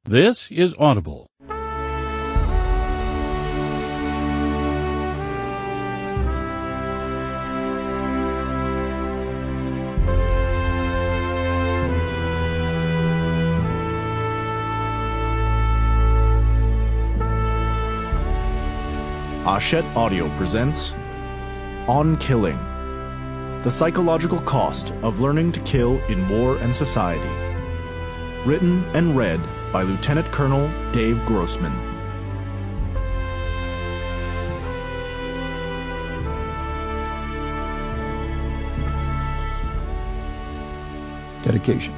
This is Audible. Hachette Audio presents On Killing, the psychological cost of learning to kill in war and society. Written and read by Lieutenant Colonel Dave Grossman. Dedication.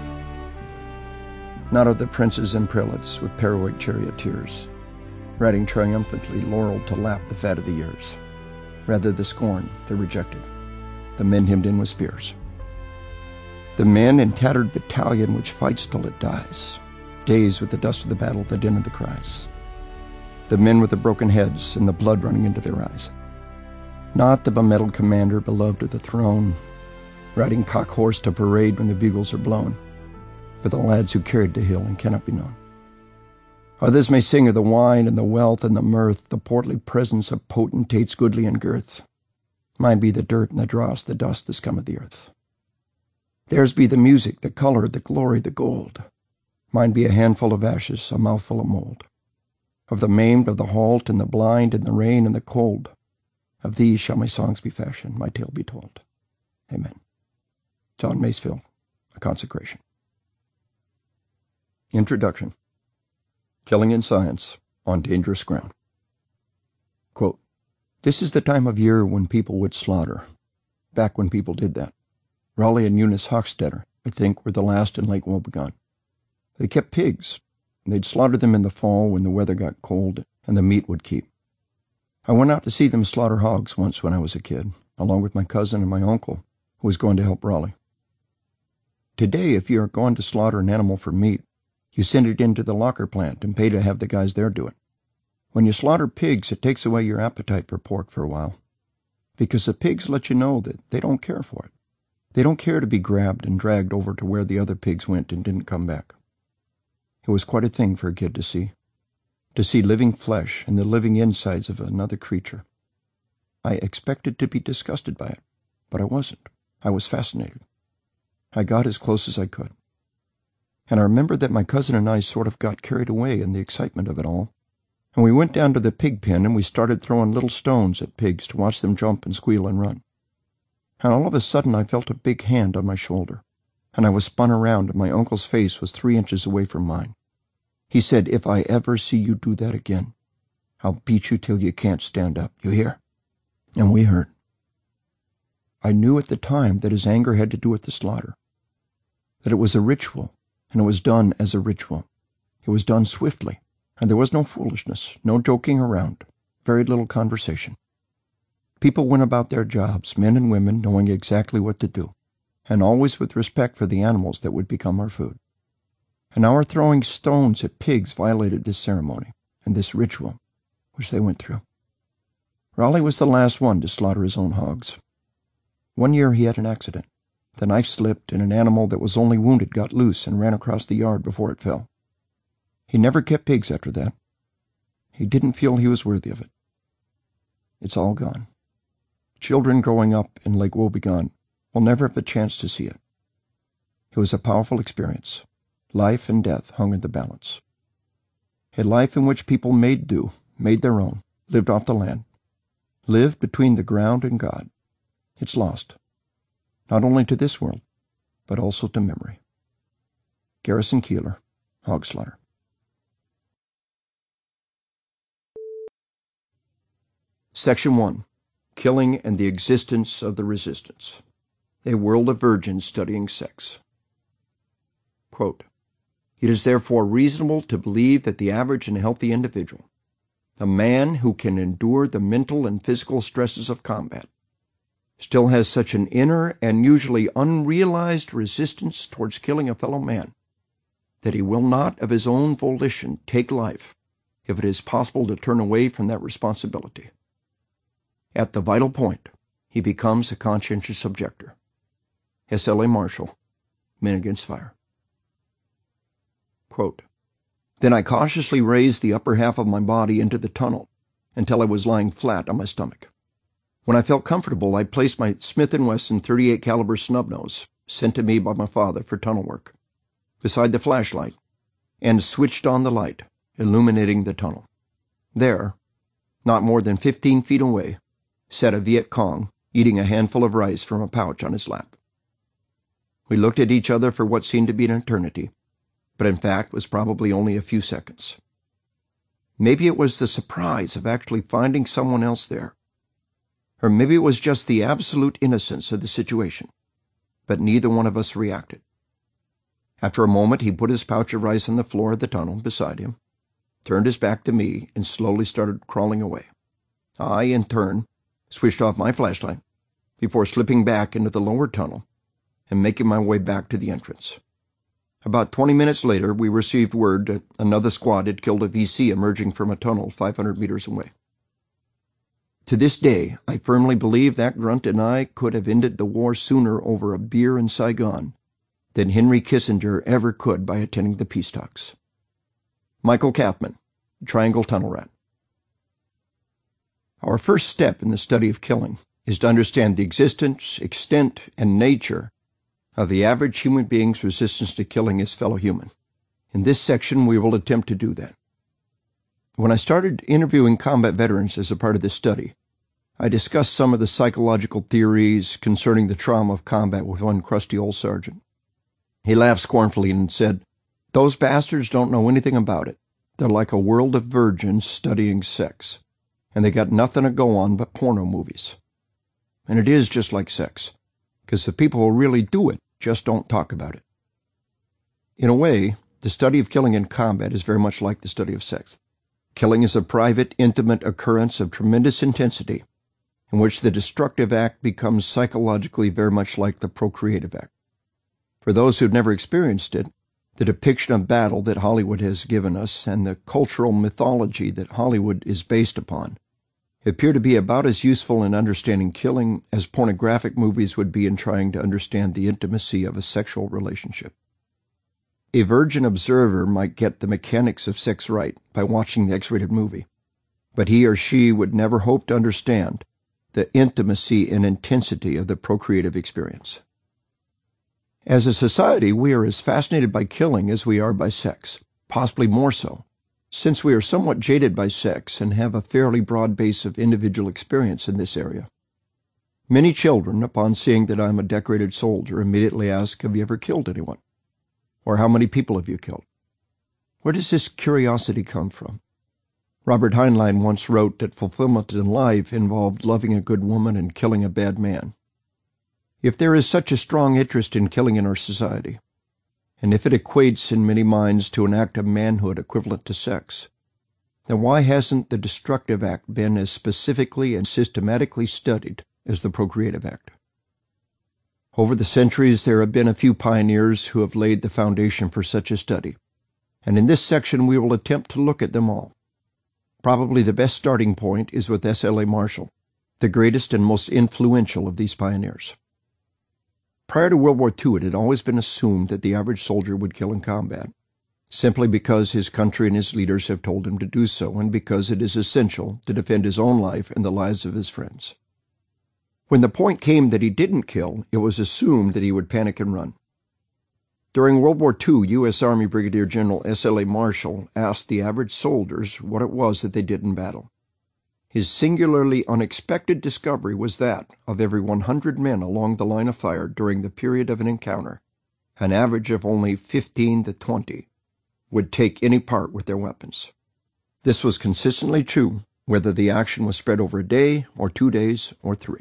Not of the princes and prelates with heroic charioteers, riding triumphantly laureled to lap the fat of the years. Rather the scorn, the rejected, the men hemmed in with spears. The men in tattered battalion which fights till it dies, dazed with the dust of the battle, the din of the cries. The men with the broken heads and the blood running into their eyes. Not the bemedaled commander beloved of the throne, riding cock-horse to parade when the bugles are blown, but the lads who carried the hill and cannot be known. Others may sing of the wine and the wealth and the mirth, the portly presence of potentates goodly in girth. Mine be the dirt and the dross, the dust the scum of the earth. Theirs be the music, the color, the glory, the gold. Mine be a handful of ashes, a mouthful of mold. Of the maimed, of the halt, and the blind, and the rain and the cold. Of these shall my songs be fashioned, my tale be told. Amen. John Masefield, A Consecration. Introduction. Killing in Science on Dangerous Ground. Quote, "This is the time of year when people would slaughter. Back when people did that. Raleigh and Eunice Hochstetter, I think, were the last in Lake Wobegon. They kept pigs. They'd slaughter them in the fall when the weather got cold and the meat would keep. I went out to see them slaughter hogs once when I was a kid, along with my cousin and my uncle, who was going to help Raleigh. Today, if you are going to slaughter an animal for meat, you send it into the locker plant and pay to have the guys there do it. When you slaughter pigs, it takes away your appetite for pork for a while, because the pigs let you know that they don't care for it. They don't care to be grabbed and dragged over to where the other pigs went and didn't come back. It was quite a thing for a kid to see living flesh and the living insides of another creature. I expected to be disgusted by it, but I wasn't. I was fascinated. I got as close as I could. And I remember that my cousin and I sort of got carried away in the excitement of it all. And we went down to the pig pen and we started throwing little stones at pigs to watch them jump and squeal and run. And all of a sudden I felt a big hand on my shoulder, and I was spun around and my uncle's face was 3 inches away from mine. He said, "If I ever see you do that again, I'll beat you till you can't stand up. You hear?" And we heard. I knew at the time that his anger had to do with the slaughter, that it was a ritual, and it was done as a ritual. It was done swiftly, and there was no foolishness, no joking around, very little conversation. People went about their jobs, men and women, knowing exactly what to do, and always with respect for the animals that would become our food. And our throwing stones at pigs violated this ceremony and this ritual which they went through. Raleigh was the last one to slaughter his own hogs. One year he had an accident. The knife slipped, and an animal that was only wounded got loose and ran across the yard before it fell. He never kept pigs after that. He didn't feel he was worthy of it. It's all gone. Children growing up in Lake Wobegon will never have a chance to see it. It was a powerful experience. Life and death hung in the balance. A life in which people made do, made their own, lived off the land, lived between the ground and God. It's lost. Not only to this world, but also to memory. Garrison Keillor, Hog Slaughter. Section 1. Killing and the Existence of the Resistance. A World of Virgins Studying Sex. Quote, "It is therefore reasonable to believe that the average and healthy individual, the man who can endure the mental and physical stresses of combat, still has such an inner and usually unrealized resistance towards killing a fellow man that he will not of his own volition take life if it is possible to turn away from that responsibility. At the vital point, he becomes a conscientious objector." S. L. A. Marshall, Men Against Fire. Quote, Then I cautiously raised the upper half of my body into the tunnel until I was lying flat on my stomach. When I felt comfortable, I placed my Smith & Wesson .38 caliber snub-nose, sent to me by my father for tunnel work, beside the flashlight, and switched on the light, illuminating the tunnel. There, not more than 15 feet away, sat a Viet Cong eating a handful of rice from a pouch on his lap. We looked at each other for what seemed to be an eternity, but in fact was probably only a few seconds. Maybe it was the surprise of actually finding someone else there, or maybe it was just the absolute innocence of the situation, but neither one of us reacted. After a moment, he put his pouch of rice on the floor of the tunnel beside him, turned his back to me, and slowly started crawling away. I, in turn, switched off my flashlight before slipping back into the lower tunnel and making my way back to the entrance. About 20 minutes later, we received word that another squad had killed a VC emerging from a tunnel 500 meters away. To this day, I firmly believe that grunt and I could have ended the war sooner over a beer in Saigon than Henry Kissinger ever could by attending the peace talks. Michael Kathman, Triangle Tunnel Rat. Our first step in the study of killing is to understand the existence, extent, and nature of the average human being's resistance to killing his fellow human. In this section, we will attempt to do that. When I started interviewing combat veterans as a part of this study, I discussed some of the psychological theories concerning the trauma of combat with one crusty old sergeant. He laughed scornfully and said, "Those bastards don't know anything about it. They're like a world of virgins studying sex, and they got nothing to go on but porno movies." And it is just like sex, because the people who really do it just don't talk about it. In a way, the study of killing in combat is very much like the study of sex. Killing is a private, intimate occurrence of tremendous intensity in which the destructive act becomes psychologically very much like the procreative act. For those who've never experienced it, the depiction of battle that Hollywood has given us and the cultural mythology that Hollywood is based upon appear to be about as useful in understanding killing as pornographic movies would be in trying to understand the intimacy of a sexual relationship. A virgin observer might get the mechanics of sex right by watching the X-rated movie, but he or she would never hope to understand the intimacy and intensity of the procreative experience. As a society, we are as fascinated by killing as we are by sex, possibly more so, since we are somewhat jaded by sex and have a fairly broad base of individual experience in this area. Many children, upon seeing that I am a decorated soldier, immediately ask, "Have you ever killed anyone?" Or "How many people have you killed?" Where does this curiosity come from? Robert Heinlein once wrote that fulfillment in life involved loving a good woman and killing a bad man. If there is such a strong interest in killing in our society, and if it equates in many minds to an act of manhood equivalent to sex, then why hasn't the destructive act been as specifically and systematically studied as the procreative act? Over the centuries, there have been a few pioneers who have laid the foundation for such a study, and in this section we will attempt to look at them all. Probably the best starting point is with S.L.A. Marshall, the greatest and most influential of these pioneers. Prior to World War II, it had always been assumed that the average soldier would kill in combat, simply because his country and his leaders have told him to do so, and because it is essential to defend his own life and the lives of his friends. When the point came that he didn't kill, it was assumed that he would panic and run. During World War II, U.S. Army Brigadier General S.L.A. Marshall asked the average soldiers what it was that they did in battle. His singularly unexpected discovery was that, of every 100 men along the line of fire during the period of an encounter, an average of only 15 to 20 would take any part with their weapons. This was consistently true, whether the action was spread over a day, or 2 days, or 3.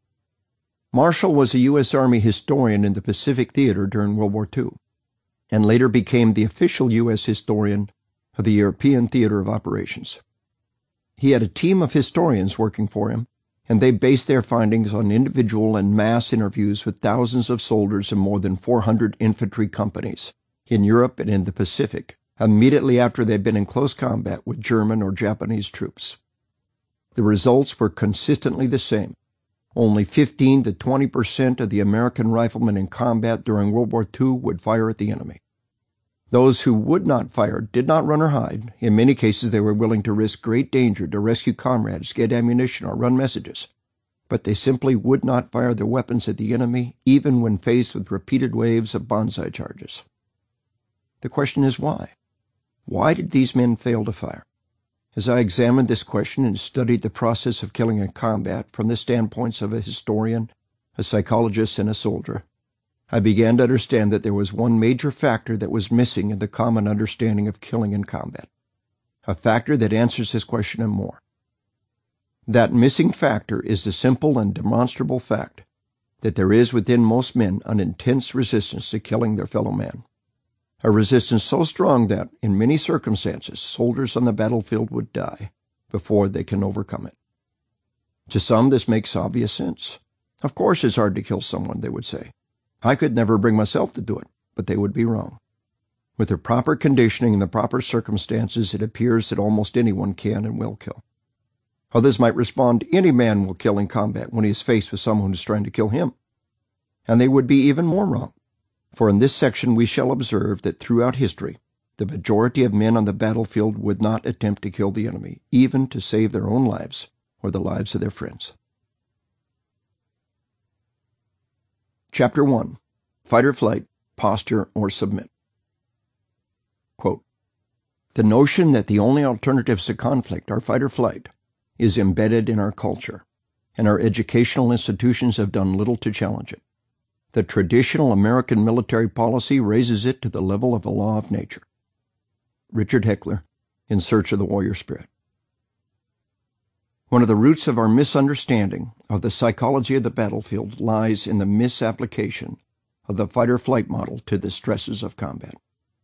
Marshall was a U.S. Army historian in the Pacific Theater during World War II, and later became the official U.S. historian of the European Theater of Operations. He had a team of historians working for him, and they based their findings on individual and mass interviews with thousands of soldiers in more than 400 infantry companies in Europe and in the Pacific, immediately after they had been in close combat with German or Japanese troops. The results were consistently the same. Only 15 to 20% of the American riflemen in combat during World War II would fire at the enemy. Those who would not fire did not run or hide. In many cases, they were willing to risk great danger to rescue comrades, get ammunition, or run messages. But they simply would not fire their weapons at the enemy, even when faced with repeated waves of banzai charges. The question is why? Why did these men fail to fire? As I examined this question and studied the process of killing in combat from the standpoints of a historian, a psychologist, and a soldier, I began to understand that there was one major factor that was missing in the common understanding of killing in combat, a factor that answers this question and more. That missing factor is the simple and demonstrable fact that there is within most men an intense resistance to killing their fellow man, a resistance so strong that, in many circumstances, soldiers on the battlefield would die before they can overcome it. To some, this makes obvious sense. Of course it's hard to kill someone, they would say. I could never bring myself to do it, but they would be wrong. With the proper conditioning and the proper circumstances, it appears that almost anyone can and will kill. Others might respond, any man will kill in combat when he is faced with someone who is trying to kill him. And they would be even more wrong. For in this section we shall observe that throughout history, the majority of men on the battlefield would not attempt to kill the enemy, even to save their own lives or the lives of their friends. Chapter 1. Fight or flight, posture or submit. Quote, the notion that the only alternatives to conflict are fight or flight is embedded in our culture, and our educational institutions have done little to challenge it. The traditional American military policy raises it to the level of a law of nature. Richard Heckler, In Search of the Warrior Spirit. One of the roots of our misunderstanding of the psychology of the battlefield lies in the misapplication of the fight-or-flight model to the stresses of combat.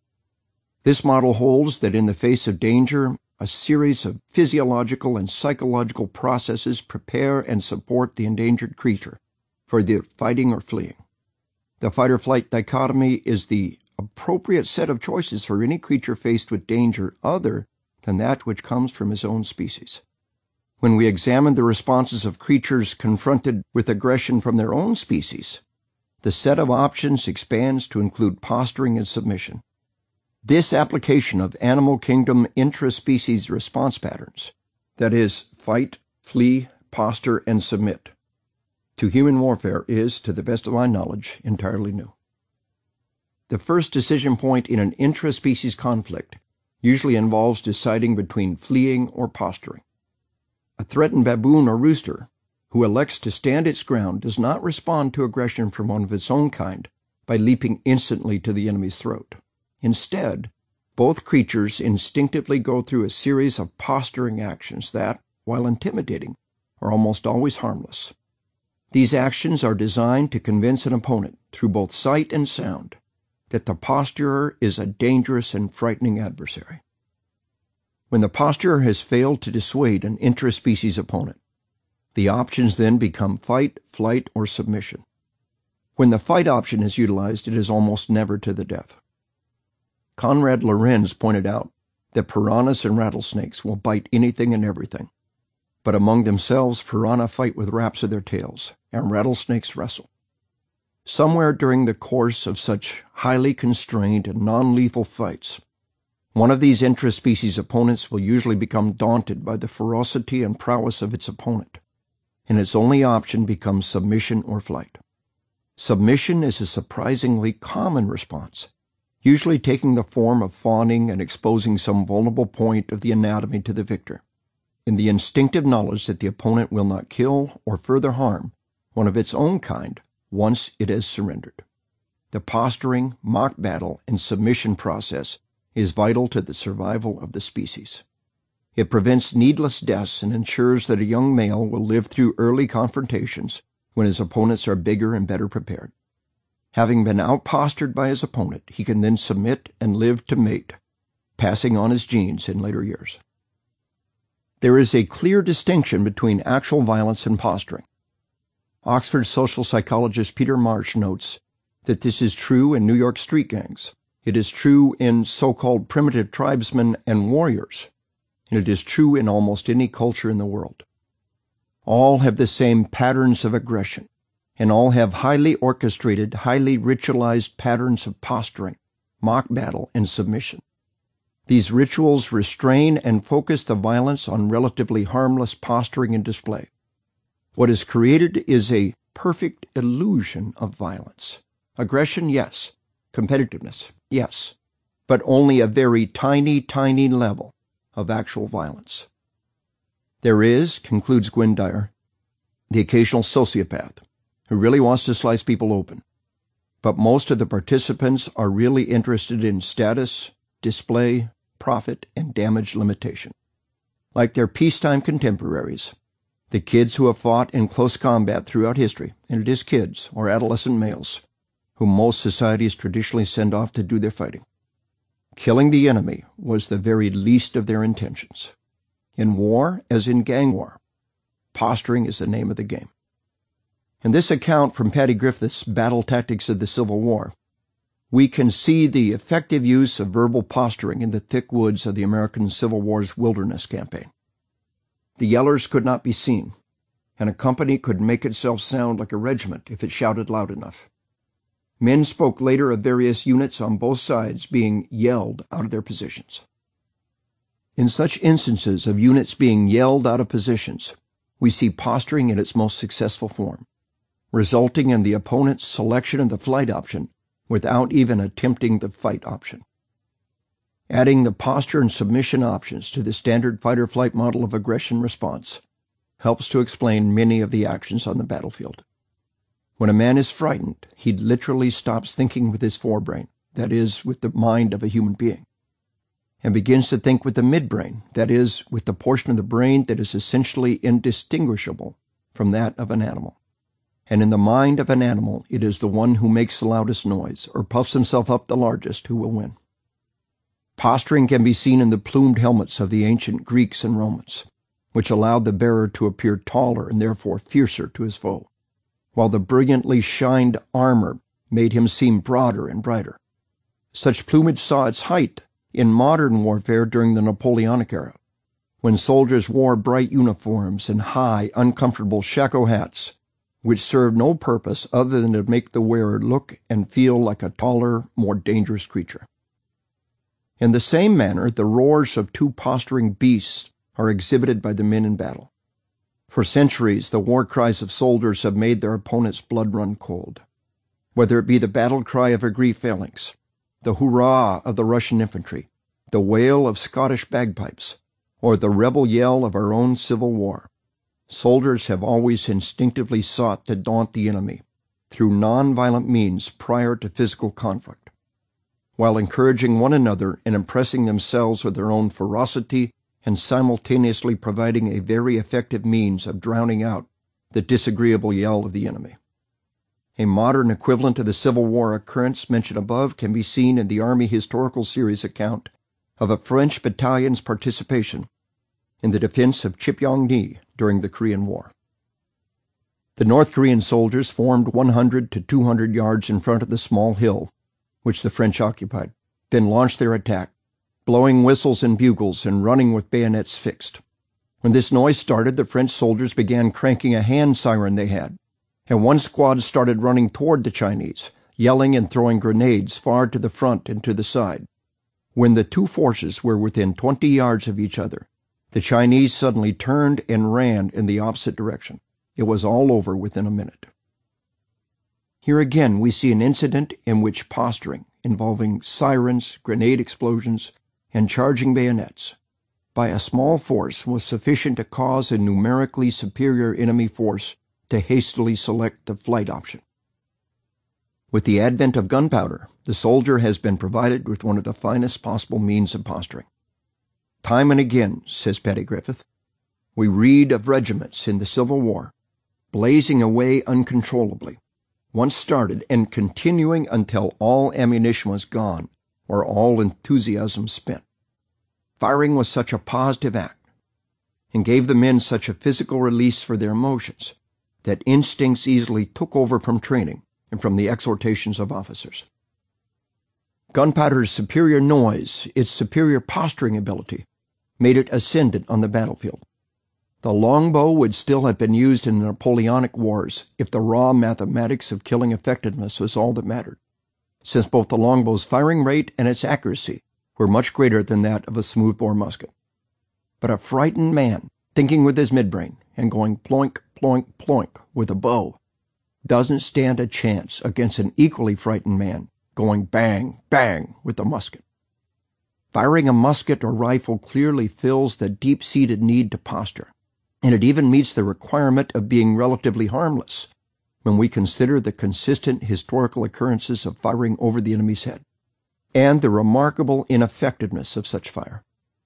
This model holds that in the face of danger, a series of physiological and psychological processes prepare and support the endangered creature for the fighting or fleeing. The fight-or-flight dichotomy is the appropriate set of choices for any creature faced with danger other than that which comes from his own species. When we examine the responses of creatures confronted with aggression from their own species, the set of options expands to include posturing and submission. This application of animal kingdom intraspecies response patterns, that is, fight, flee, posture, and submit, to human warfare is, to the best of my knowledge, entirely new. The first decision point in an intraspecies conflict usually involves deciding between fleeing or posturing. A threatened baboon or rooster who elects to stand its ground does not respond to aggression from one of its own kind by leaping instantly to the enemy's throat. Instead, both creatures instinctively go through a series of posturing actions that, while intimidating, are almost always harmless. These actions are designed to convince an opponent, through both sight and sound, that the posturer is a dangerous and frightening adversary. When the posturer has failed to dissuade an intraspecies opponent, the options then become fight, flight, or submission. When the fight option is utilized, it is almost never to the death. Konrad Lorenz pointed out that piranhas and rattlesnakes will bite anything and everything, but among themselves piranha fight with raps of their tails, and rattlesnakes wrestle. Somewhere during the course of such highly constrained and non-lethal fights, one of these intraspecies opponents will usually become daunted by the ferocity and prowess of its opponent, and its only option becomes submission or flight. Submission is a surprisingly common response, usually taking the form of fawning and exposing some vulnerable point of the anatomy to the victor, in the instinctive knowledge that the opponent will not kill or further harm one of its own kind once it has surrendered. The posturing, mock battle, and submission process is vital to the survival of the species. It prevents needless deaths and ensures that a young male will live through early confrontations when his opponents are bigger and better prepared. Having been out-postured by his opponent, he can then submit and live to mate, passing on his genes in later years. There is a clear distinction between actual violence and posturing. Oxford social psychologist Peter Marsh notes that this is true in New York street gangs. It is true in so-called primitive tribesmen and warriors, and it is true in almost any culture in the world. All have the same patterns of aggression, and all have highly orchestrated, highly ritualized patterns of posturing mock battle, and submission. These rituals restrain and focus the violence on relatively harmless posturing and display. What is created is a perfect illusion of violence. Aggression, yes. Competitiveness, yes. But only a very tiny, tiny level of actual violence. There is, concludes Gwynne Dyer, the occasional sociopath who really wants to slice people open. But most of the participants are really interested in status, display, profit, and damage limitation. Like their peacetime contemporaries, the kids who have fought in close combat throughout history, and it is kids or adolescent males, whom most societies traditionally send off to do their fighting. Killing the enemy was the very least of their intentions. In war, as in gang war, posturing is the name of the game. In this account from Paddy Griffith's Battle Tactics of the Civil War, we can see the effective use of verbal posturing in the thick woods of the American Civil War's Wilderness Campaign. The yellers could not be seen, and a company could make itself sound like a regiment if it shouted loud enough. Men spoke later of various units on both sides being yelled out of their positions. In such instances of units being yelled out of positions, we see posturing in its most successful form, resulting in the opponent's selection of the flight option without even attempting the fight option. Adding the posture and submission options to the standard fight-or-flight model of aggression response helps to explain many of the actions on the battlefield. When a man is frightened, he literally stops thinking with his forebrain, that is, with the mind of a human being, and begins to think with the midbrain, that is, with the portion of the brain that is essentially indistinguishable from that of an animal. And in the mind of an animal, it is the one who makes the loudest noise or puffs himself up the largest who will win. Posturing can be seen in the plumed helmets of the ancient Greeks and Romans, which allowed the bearer to appear taller and therefore fiercer to his foe, while the brilliantly shined armor made him seem broader and brighter. Such plumage saw its height in modern warfare during the Napoleonic era, when soldiers wore bright uniforms and high, uncomfortable shako hats, which served no purpose other than to make the wearer look and feel like a taller, more dangerous creature. In the same manner, the roars of two posturing beasts are exhibited by the men in battle. For centuries, the war cries of soldiers have made their opponent's blood run cold. Whether it be the battle cry of a Greek phalanx, the hurrah of the Russian infantry, the wail of Scottish bagpipes, or the rebel yell of our own Civil War, soldiers have always instinctively sought to daunt the enemy through non-violent means prior to physical conflict, while encouraging one another and impressing themselves with their own ferocity and simultaneously providing a very effective means of drowning out the disagreeable yell of the enemy. A modern equivalent of the Civil War occurrence mentioned above can be seen in the Army Historical Series account of a French battalion's participation in the defense of Cheopgong-ni during the Korean War. The North Korean soldiers formed 100 to 200 yards in front of the small hill which the French occupied, then launched their attack, blowing whistles and bugles and running with bayonets fixed. When this noise started, the French soldiers began cranking a hand siren they had, and one squad started running toward the Chinese, yelling and throwing grenades far to the front and to the side. When the two forces were within 20 yards of each other, the Chinese suddenly turned and ran in the opposite direction. It was all over within a minute. Here again we see an incident in which posturing, involving sirens, grenade explosions, and charging bayonets, by a small force was sufficient to cause a numerically superior enemy force to hastily select the flight option. With the advent of gunpowder, the soldier has been provided with one of the finest possible means of posturing. Time and again, says Paddy Griffith, we read of regiments in the Civil War blazing away uncontrollably, once started and continuing until all ammunition was gone or all enthusiasm spent. Firing was such a positive act and gave the men such a physical release for their emotions that instincts easily took over from training and from the exhortations of officers. Gunpowder's superior noise, its superior posturing ability, made it ascendant on the battlefield. The longbow would still have been used in the Napoleonic Wars if the raw mathematics of killing effectiveness was all that mattered. since both the longbow's firing rate and its accuracy were much greater than that of a smoothbore musket. But a frightened man, thinking with his midbrain and going ploink, ploink, ploink with a bow, doesn't stand a chance against an equally frightened man going bang, bang with a musket. Firing a musket or rifle clearly fills the deep-seated need to posture, and it even meets the requirement of being relatively harmless when we consider the consistent historical occurrences of firing over the enemy's head, and the remarkable ineffectiveness of such fire.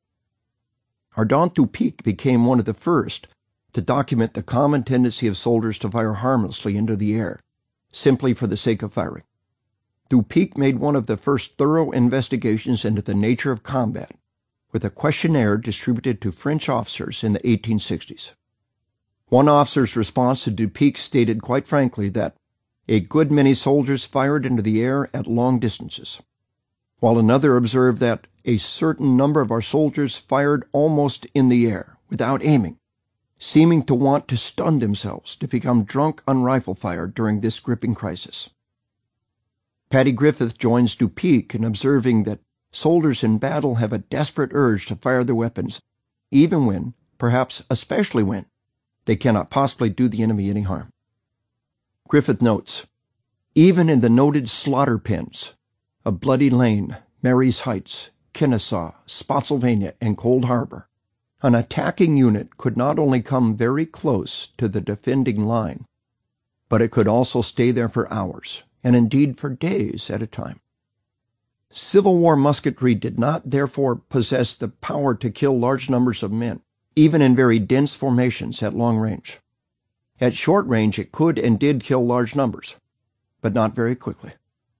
Ardent Dupic became one of the first to document the common tendency of soldiers to fire harmlessly into the air, simply for the sake of firing. Dupic made one of the first thorough investigations into the nature of combat, with a questionnaire distributed to French officers in the 1860s. One officer's response to Dupic stated quite frankly that a good many soldiers fired into the air at long distances, while another observed that a certain number of our soldiers fired almost in the air, without aiming, seeming to want to stun themselves to become drunk on rifle fire during this gripping crisis. Paddy Griffith joins Dupic in observing that soldiers in battle have a desperate urge to fire their weapons, even when, perhaps especially when, they cannot possibly do the enemy any harm. Griffith notes, even in the noted slaughter pens of Bloody Lane, Mary's Heights, Kennesaw, Spotsylvania, and Cold Harbor, an attacking unit could not only come very close to the defending line, but it could also stay there for hours, and indeed for days at a time. Civil War musketry did not therefore possess the power to kill large numbers of men, even in very dense formations at long range. At short range it could and did kill large numbers, but not very quickly.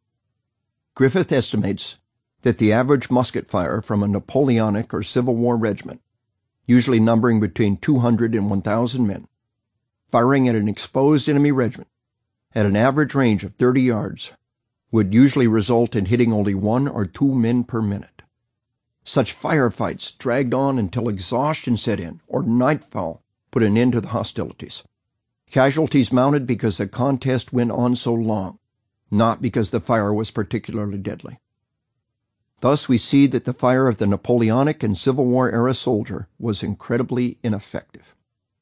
Griffith estimates that the average musket fire from a Napoleonic or Civil War regiment, usually numbering between 200 and 1,000 men, firing at an exposed enemy regiment at an average range of 30 yards, would usually result in hitting only 1 or 2 men per minute. Such firefights dragged on until exhaustion set in or nightfall put an end to the hostilities. Casualties mounted because the contest went on so long, not because the fire was particularly deadly. Thus we see that the fire of the Napoleonic and Civil War era soldier was incredibly ineffective.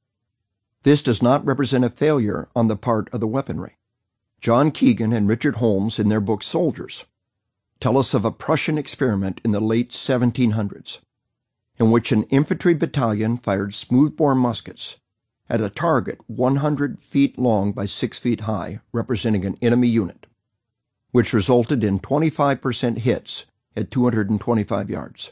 This does not represent a failure on the part of the weaponry. John Keegan and Richard Holmes, in their book Soldiers, tell us of a Prussian experiment in the late 1700s, in which an infantry battalion fired smoothbore muskets at a target 100 feet long by 6 feet high, representing an enemy unit, which resulted in 25% hits at 225 yards,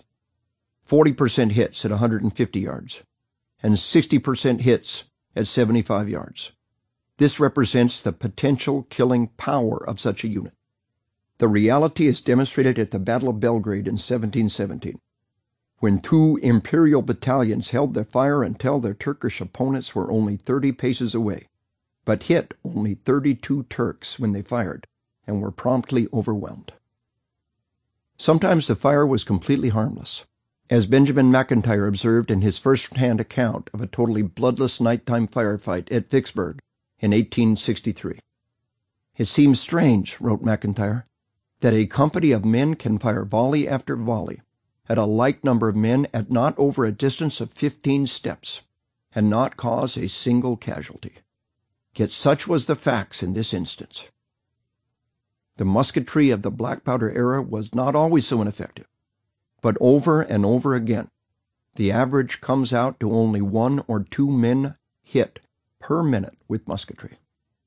40% hits at 150 yards, and 60% hits at 75 yards. This represents the potential killing power of such a unit. The reality is demonstrated at the Battle of Belgrade in 1717, when 2 imperial battalions held their fire until their Turkish opponents were only 30 paces away, but hit only 32 Turks when they fired and were promptly overwhelmed. Sometimes the fire was completely harmless, as Benjamin McIntyre observed in his first-hand account of a totally bloodless nighttime firefight at Vicksburg in 1863. It seems strange, wrote McIntyre, that a company of men can fire volley after volley at a like number of men at not over a distance of 15 steps and not cause a single casualty. Yet such was the facts in this instance. The musketry of the black powder era was not always so ineffective, but over and over again, the average comes out to only 1 or 2 men hit per minute with musketry.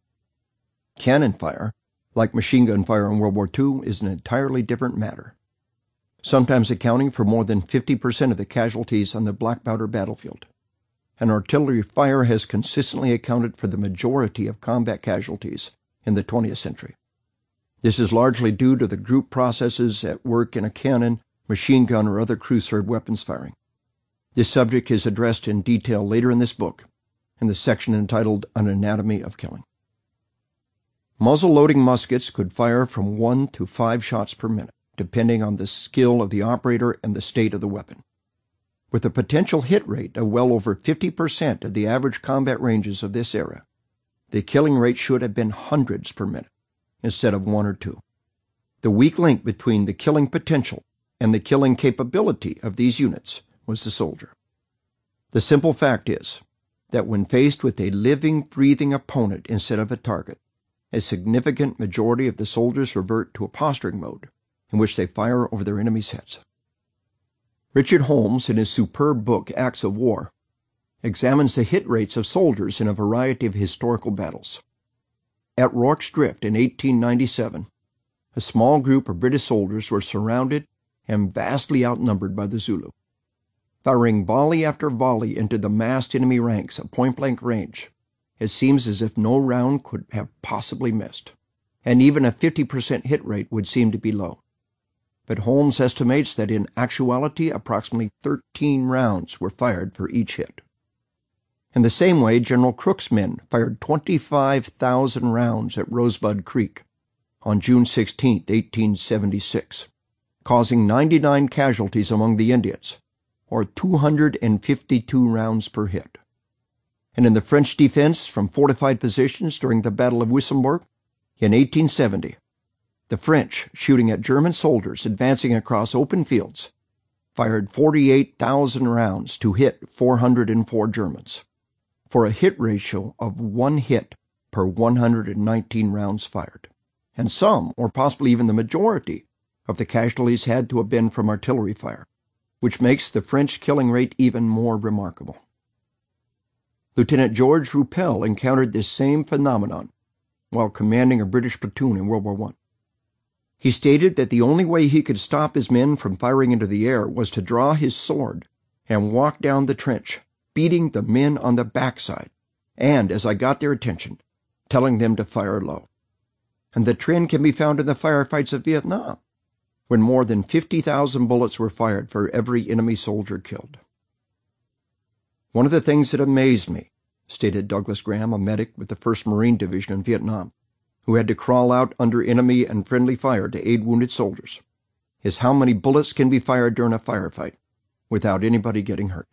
Cannon fire, like machine gun fire in World War II, is an entirely different matter, sometimes accounting for more than 50% of the casualties on the black powder battlefield. And artillery fire has consistently accounted for the majority of combat casualties in the 20th century. This is largely due to the group processes at work in a cannon, machine gun, or other crew-served weapons firing. This subject is addressed in detail later in this book, in the section entitled An Anatomy of Killing. Muzzle-loading muskets could fire from 1 to 5 shots per minute, depending on the skill of the operator and the state of the weapon. With a potential hit rate of well over 50% of the average combat ranges of this era, the killing rate should have been hundreds per minute, instead of 1 or 2. The weak link between the killing potential and the killing capability of these units was the soldier. The simple fact is that when faced with a living, breathing opponent instead of a target, a significant majority of the soldiers revert to a posturing mode in which they fire over their enemies' heads. Richard Holmes, in his superb book Acts of War, examines the hit rates of soldiers in a variety of historical battles. At Rorke's Drift in 1897, a small group of British soldiers were surrounded and vastly outnumbered by the Zulu. Firing volley after volley into the massed enemy ranks at point-blank range, it seems as if no round could have possibly missed, and even a 50% hit rate would seem to be low. But Holmes estimates that in actuality approximately 13 rounds were fired for each hit. In the same way, General Crook's men fired 25,000 rounds at Rosebud Creek on June 16, 1876, causing 99 casualties among the Indians, or 252 rounds per hit. And in the French defense from fortified positions during the Battle of Wissembourg in 1870, the French, shooting at German soldiers advancing across open fields, fired 48,000 rounds to hit 404 Germans, for a hit ratio of 1 hit per 119 rounds fired. And some, or possibly even the majority, of the casualties had to have been from artillery fire, which makes the French killing rate even more remarkable. Lieutenant George Ruppel encountered this same phenomenon while commanding a British platoon in World War I. He stated that the only way he could stop his men from firing into the air was to draw his sword and walk down the trench, beating the men on the backside, and, as I got their attention, telling them to fire low. And the trend can be found in the firefights of Vietnam, when more than 50,000 bullets were fired for every enemy soldier killed. One of the things that amazed me, stated Douglas Graham, a medic with the 1st Marine Division in Vietnam, who had to crawl out under enemy and friendly fire to aid wounded soldiers, is how many bullets can be fired during a firefight without anybody getting hurt.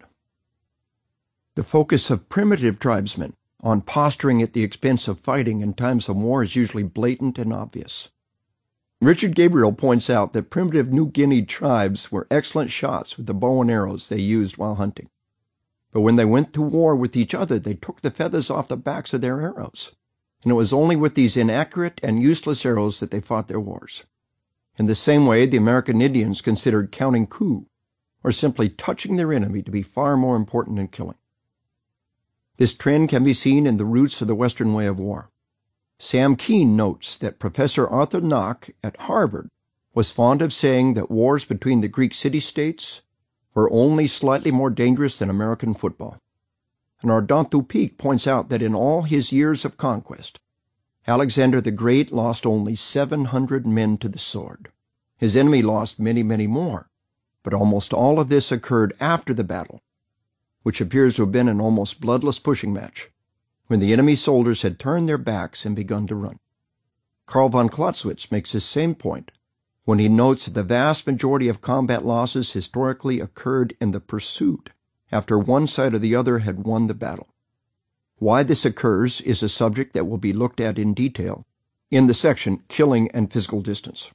The focus of primitive tribesmen on posturing at the expense of fighting in times of war is usually blatant and obvious. Richard Gabriel points out that primitive New Guinea tribes were excellent shots with the bow and arrows they used while hunting. But when they went to war with each other, they took the feathers off the backs of their arrows, and it was only with these inaccurate and useless arrows that they fought their wars. In the same way, the American Indians considered counting coup, or simply touching their enemy, to be far more important than killing. This trend can be seen in the roots of the Western way of war. Sam Keene notes that Professor Arthur Nock at Harvard was fond of saying that wars between the Greek city-states were only slightly more dangerous than American football. And Ardanthu Peak points out that in all his years of conquest, Alexander the Great lost only 700 men to the sword. His enemy lost many, many more, but almost all of this occurred after the battle, which appears to have been an almost bloodless pushing match, when the enemy soldiers had turned their backs and begun to run. Karl von Clausewitz makes this same point when he notes that the vast majority of combat losses historically occurred in the pursuit after one side or the other had won the battle. Why this occurs is a subject that will be looked at in detail in the section Killing and Physical Distance.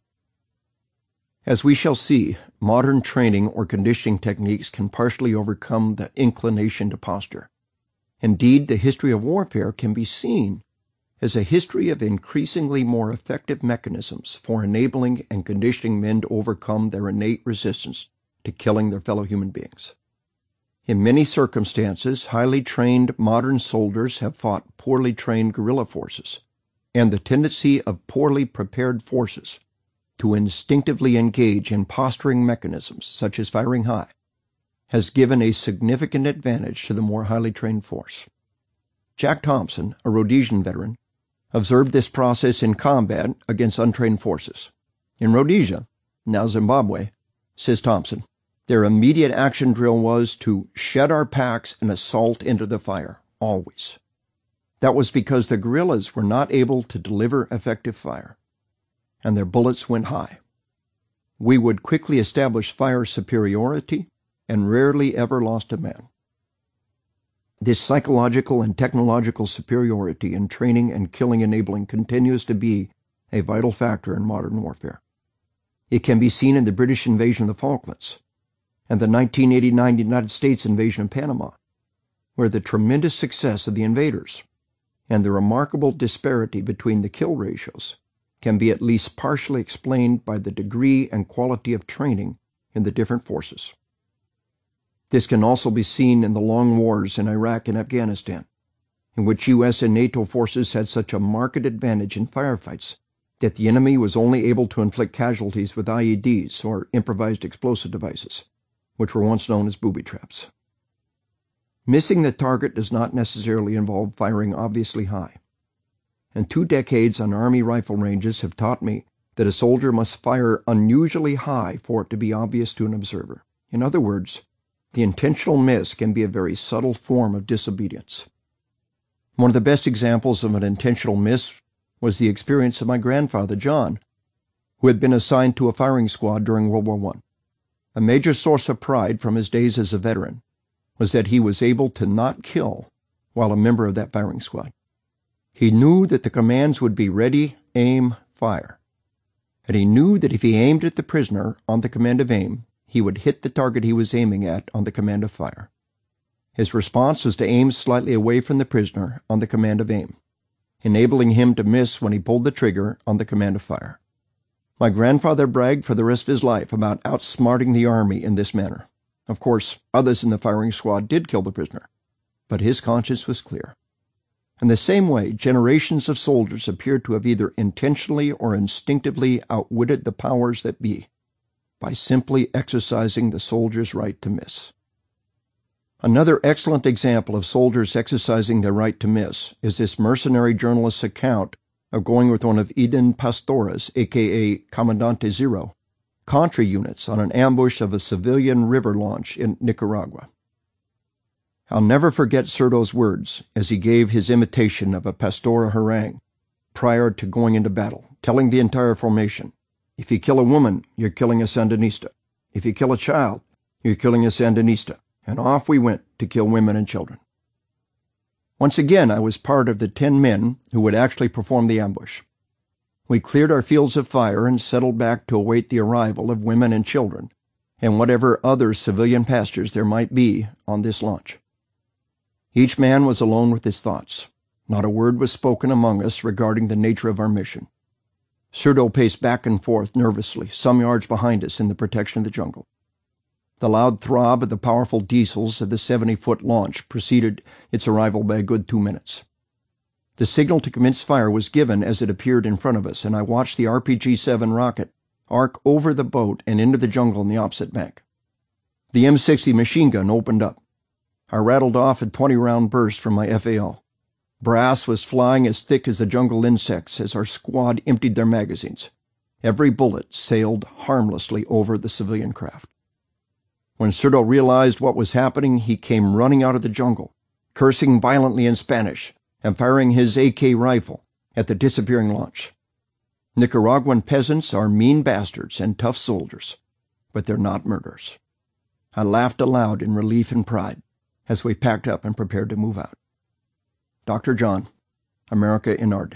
As we shall see, modern training or conditioning techniques can partially overcome the inclination to posture. Indeed, the history of warfare can be seen as a history of increasingly more effective mechanisms for enabling and conditioning men to overcome their innate resistance to killing their fellow human beings. In many circumstances, highly trained modern soldiers have fought poorly trained guerrilla forces, and the tendency of poorly prepared forces to instinctively engage in posturing mechanisms, such as firing high, has given a significant advantage to the more highly trained force. Jack Thompson, a Rhodesian veteran, observed this process in combat against untrained forces. In Rhodesia, now Zimbabwe, says Thompson, their immediate action drill was to shed our packs and assault into the fire, always. That was because the guerrillas were not able to deliver effective fire, and their bullets went high. We would quickly establish fire superiority and rarely ever lost a man. This psychological and technological superiority in training and killing enabling continues to be a vital factor in modern warfare. It can be seen in the British invasion of the Falklands and the 1989 United States invasion of Panama, where the tremendous success of the invaders and the remarkable disparity between the kill ratios can be at least partially explained by the degree and quality of training in the different forces. This can also be seen in the long wars in Iraq and Afghanistan, in which U.S. and NATO forces had such a marked advantage in firefights that the enemy was only able to inflict casualties with IEDs, or improvised explosive devices, which were once known as booby traps. Missing the target does not necessarily involve firing obviously high. And 2 decades on Army rifle ranges have taught me that a soldier must fire unusually high for it to be obvious to an observer. In other words, the intentional miss can be a very subtle form of disobedience. One of the best examples of an intentional miss was the experience of my grandfather, John, who had been assigned to a firing squad during World War I. A major source of pride from his days as a veteran was that he was able to not kill while a member of that firing squad. He knew that the commands would be ready, aim, fire. And he knew that if he aimed at the prisoner on the command of aim, he would hit the target he was aiming at on the command of fire. His response was to aim slightly away from the prisoner on the command of aim, enabling him to miss when he pulled the trigger on the command of fire. My grandfather bragged for the rest of his life about outsmarting the Army in this manner. Of course, others in the firing squad did kill the prisoner, but his conscience was clear. In the same way, generations of soldiers appear to have either intentionally or instinctively outwitted the powers that be by simply exercising the soldier's right to miss. Another excellent example of soldiers exercising their right to miss is this mercenary journalist's account of going with one of Eden Pastora's, a.k.a. Comandante Zero, Contra units on an ambush of a civilian river launch in Nicaragua. I'll never forget Cerdo's words as he gave his imitation of a Pastora harangue prior to going into battle, telling the entire formation, "If you kill a woman, you're killing a Sandinista. If you kill a child, you're killing a Sandinista." And off we went to kill women and children. Once again, I was part of the 10 men who would actually perform the ambush. We cleared our fields of fire and settled back to await the arrival of women and children and whatever other civilian passengers there might be on this launch. Each man was alone with his thoughts. Not a word was spoken among us regarding the nature of our mission. Cerdo paced back and forth nervously, some yards behind us in the protection of the jungle. The loud throb of the powerful diesels of the 70-foot launch preceded its arrival by a good 2 minutes. The signal to commence fire was given as it appeared in front of us, and I watched the RPG-7 rocket arc over the boat and into the jungle on the opposite bank. The M60 machine gun opened up. I rattled off a 20-round burst from my FAL. Brass was flying as thick as the jungle insects as our squad emptied their magazines. Every bullet sailed harmlessly over the civilian craft. When Cerdo realized what was happening, he came running out of the jungle, cursing violently in Spanish and firing his AK rifle at the disappearing launch. Nicaraguan peasants are mean bastards and tough soldiers, but they're not murderers. I laughed aloud in relief and pride as we packed up and prepared to move out. Dr. John, America in Arde.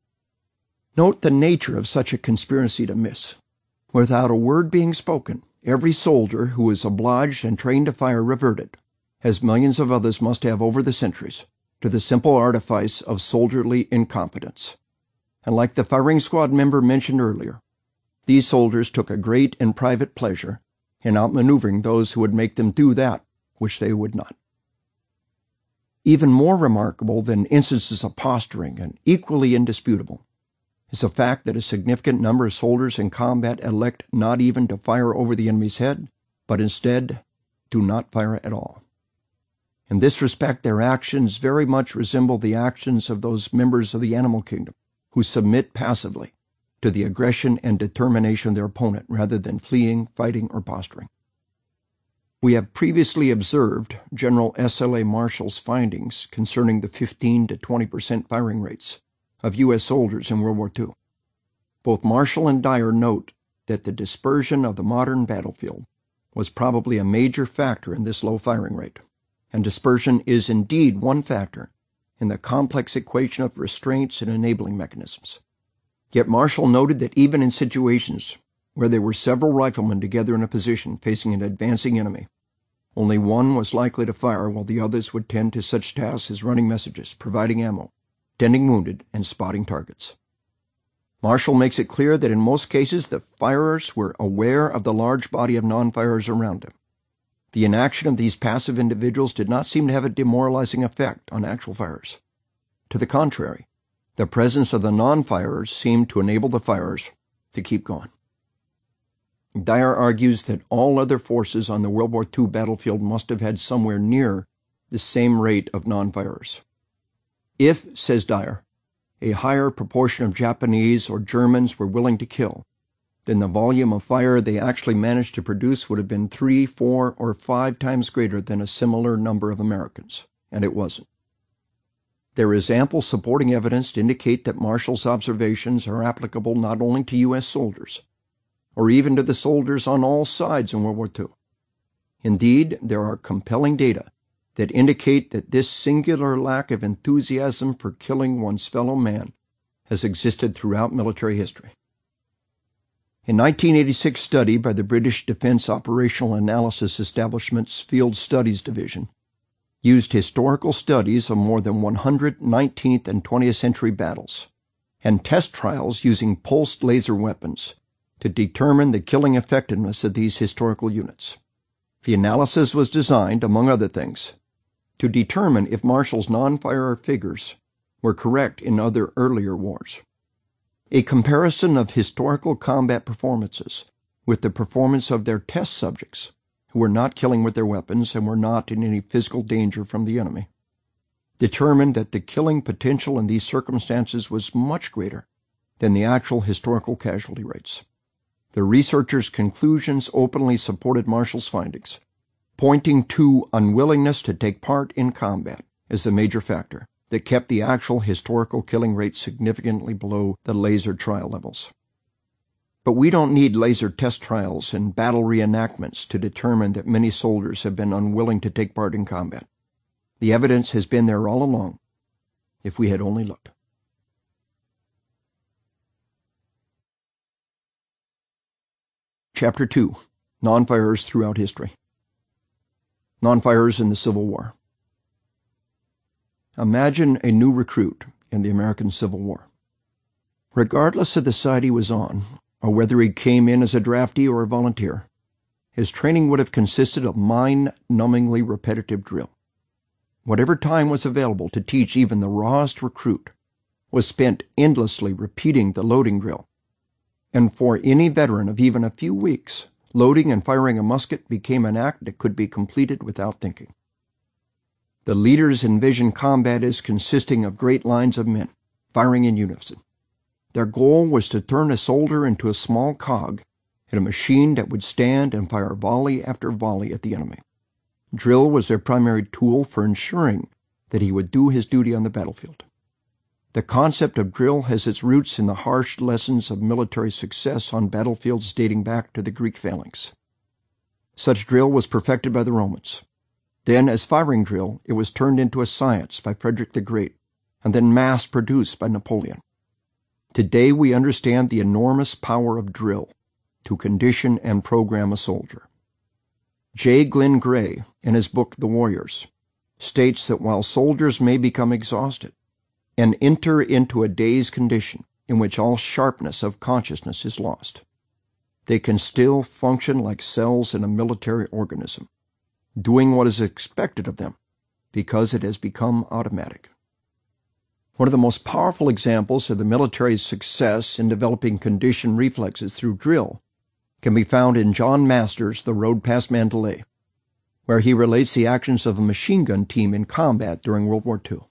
Note the nature of such a conspiracy to miss. Without a word being spoken, every soldier who is obliged and trained to fire reverted, as millions of others must have over the centuries, to the simple artifice of soldierly incompetence. And like the firing squad member mentioned earlier, these soldiers took a great and private pleasure in outmaneuvering those who would make them do that which they would not. Even more remarkable than instances of posturing, and equally indisputable, is the fact that a significant number of soldiers in combat elect not even to fire over the enemy's head, but instead do not fire at all. In this respect, their actions very much resemble the actions of those members of the animal kingdom who submit passively to the aggression and determination of their opponent rather than fleeing, fighting, or posturing. We have previously observed General S.L.A. Marshall's findings concerning the 15 to 20% firing rates of U.S. soldiers in World War II. Both Marshall and Dyer note that the dispersion of the modern battlefield was probably a major factor in this low firing rate, and dispersion is indeed one factor in the complex equation of restraints and enabling mechanisms. Yet Marshall noted that even in situations where there were several riflemen together in a position facing an advancing enemy. Only one was likely to fire, while the others would tend to such tasks as running messages, providing ammo, tending wounded, and spotting targets. Marshall makes it clear that in most cases the firers were aware of the large body of non-firers around them. The inaction of these passive individuals did not seem to have a demoralizing effect on actual firers. To the contrary, the presence of the non-firers seemed to enable the firers to keep going. Dyer argues that all other forces on the World War II battlefield must have had somewhere near the same rate of non-firers. If, says Dyer, a higher proportion of Japanese or Germans were willing to kill, then the volume of fire they actually managed to produce would have been 3, 4, or 5 times greater than a similar number of Americans, and it wasn't. There is ample supporting evidence to indicate that Marshall's observations are applicable not only to U.S. soldiers, or even to the soldiers on all sides in World War II. Indeed, there are compelling data that indicate that this singular lack of enthusiasm for killing one's fellow man has existed throughout military history. A 1986 study by the British Defense Operational Analysis Establishment's Field Studies Division used historical studies of more than 100 19th and 20th century battles and test trials using pulsed laser weapons to determine the killing effectiveness of these historical units. The analysis was designed, among other things, to determine if Marshall's non-firer figures were correct in other earlier wars. A comparison of historical combat performances with the performance of their test subjects, who were not killing with their weapons and were not in any physical danger from the enemy, determined that the killing potential in these circumstances was much greater than the actual historical casualty rates. The researchers' conclusions openly supported Marshall's findings, pointing to unwillingness to take part in combat as the major factor that kept the actual historical killing rate significantly below the laser trial levels. But we don't need laser test trials and battle reenactments to determine that many soldiers have been unwilling to take part in combat. The evidence has been there all along, if we had only looked. Chapter 2. Non-firers throughout history. Non-firers in the Civil War. Imagine a new recruit in the American Civil War. Regardless of the side he was on, or whether he came in as a draftee or a volunteer, his training would have consisted of mind-numbingly repetitive drill. Whatever time was available to teach even the rawest recruit was spent endlessly repeating the loading drill. And for any veteran of even a few weeks, loading and firing a musket became an act that could be completed without thinking. The leaders envisioned combat as consisting of great lines of men, firing in unison. Their goal was to turn a soldier into a small cog in a machine that would stand and fire volley after volley at the enemy. Drill was their primary tool for ensuring that he would do his duty on the battlefield. The concept of drill has its roots in the harsh lessons of military success on battlefields dating back to the Greek phalanx. Such drill was perfected by the Romans. Then, as firing drill, it was turned into a science by Frederick the Great, and then mass-produced by Napoleon. Today we understand the enormous power of drill to condition and program a soldier. J. Glenn Gray, in his book The Warriors, states that while soldiers may become exhausted and enter into a dazed condition in which all sharpness of consciousness is lost, they can still function like cells in a military organism, doing what is expected of them because it has become automatic. One of the most powerful examples of the military's success in developing conditioned reflexes through drill can be found in John Masters' The Road Past Mandalay, where he relates the actions of a machine gun team in combat during World War II.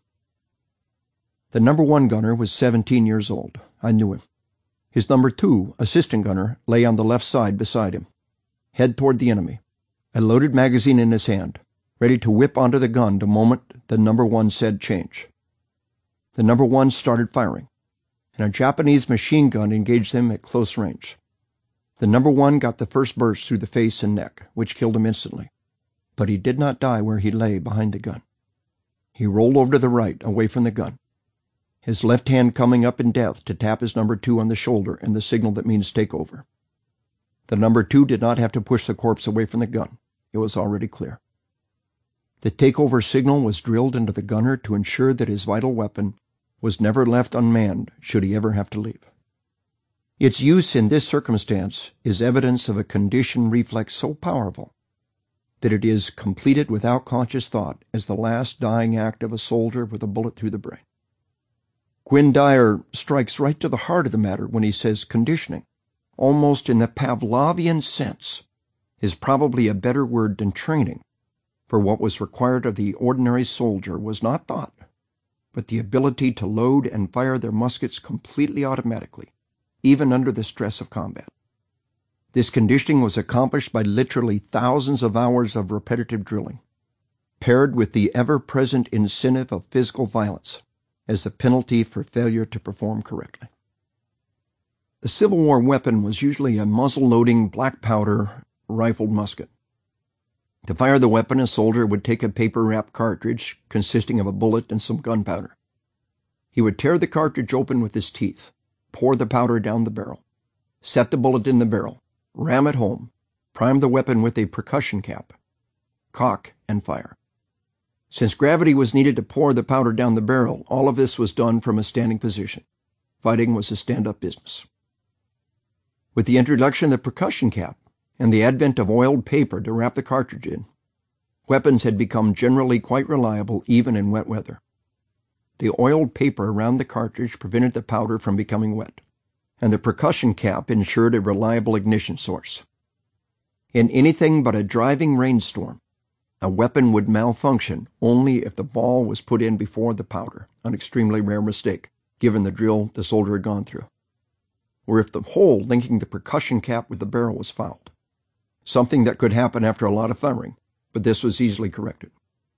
The number 1 gunner was 17 years old. I knew him. His number 2, assistant gunner, lay on the left side beside him, head toward the enemy, a loaded magazine in his hand, ready to whip onto the gun the moment the number 1 said change. The number 1 started firing, and a Japanese machine gun engaged them at close range. The number 1 got the first burst through the face and neck, which killed him instantly, but he did not die where he lay behind the gun. He rolled over to the right, away from the gun, his left hand coming up in death to tap his number 2 on the shoulder in the signal that means take over. The number 2 did not have to push the corpse away from the gun. It was already clear. The takeover signal was drilled into the gunner to ensure that his vital weapon was never left unmanned should he ever have to leave. Its use in this circumstance is evidence of a conditioned reflex so powerful that it is completed without conscious thought as the last dying act of a soldier with a bullet through the brain. Gwynne Dyer strikes right to the heart of the matter when he says conditioning, almost in the Pavlovian sense, is probably a better word than training, for what was required of the ordinary soldier was not thought, but the ability to load and fire their muskets completely automatically, even under the stress of combat. This conditioning was accomplished by literally thousands of hours of repetitive drilling, paired with the ever-present incentive of physical violence as the penalty for failure to perform correctly. The Civil War weapon was usually a muzzle-loading black powder rifled musket. To fire the weapon, a soldier would take a paper-wrapped cartridge consisting of a bullet and some gunpowder. He would tear the cartridge open with his teeth, pour the powder down the barrel, set the bullet in the barrel, ram it home, prime the weapon with a percussion cap, cock, and fire. Since gravity was needed to pour the powder down the barrel, all of this was done from a standing position. Fighting was a stand-up business. With the introduction of the percussion cap and the advent of oiled paper to wrap the cartridge in, weapons had become generally quite reliable even in wet weather. The oiled paper around the cartridge prevented the powder from becoming wet, and the percussion cap ensured a reliable ignition source. In anything but a driving rainstorm, a weapon would malfunction only if the ball was put in before the powder, an extremely rare mistake, given the drill the soldier had gone through, or if the hole linking the percussion cap with the barrel was fouled, something that could happen after a lot of firing, but this was easily corrected.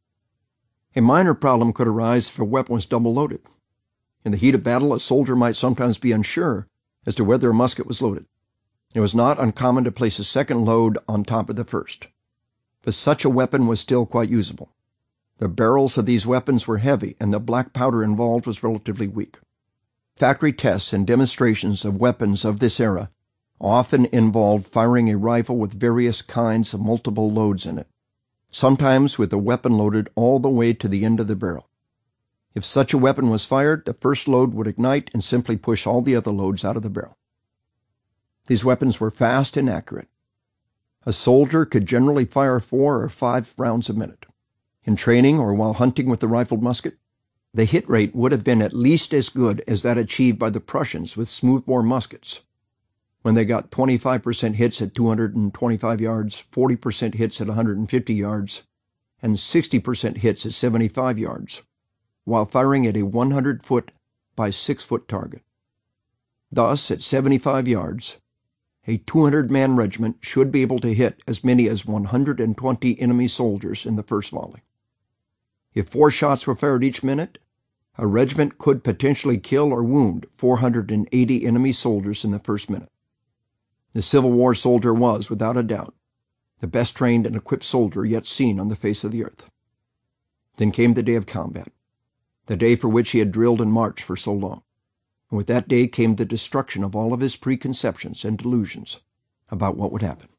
A minor problem could arise if a weapon was double-loaded. In the heat of battle, a soldier might sometimes be unsure as to whether a musket was loaded. It was not uncommon to place a second load on top of the first, but such a weapon was still quite usable. The barrels of these weapons were heavy, and the black powder involved was relatively weak. Factory tests and demonstrations of weapons of this era often involved firing a rifle with various kinds of multiple loads in it, sometimes with the weapon loaded all the way to the end of the barrel. If such a weapon was fired, the first load would ignite and simply push all the other loads out of the barrel. These weapons were fast and accurate. A soldier could generally fire 4 or 5 rounds a minute. In training or while hunting with the rifled musket, the hit rate would have been at least as good as that achieved by the Prussians with smoothbore muskets, when they got 25% hits at 225 yards, 40% hits at 150 yards, and 60% hits at 75 yards, while firing at a 100-foot by 6-foot target. Thus, at 75 yards, a 200-man regiment should be able to hit as many as 120 enemy soldiers in the first volley. If 4 shots were fired each minute, a regiment could potentially kill or wound 480 enemy soldiers in the first minute. The Civil War soldier was, without a doubt, the best trained and equipped soldier yet seen on the face of the earth. Then came the day of combat, the day for which he had drilled and marched for so long. And with that day came the destruction of all of his preconceptions and delusions about what would happen.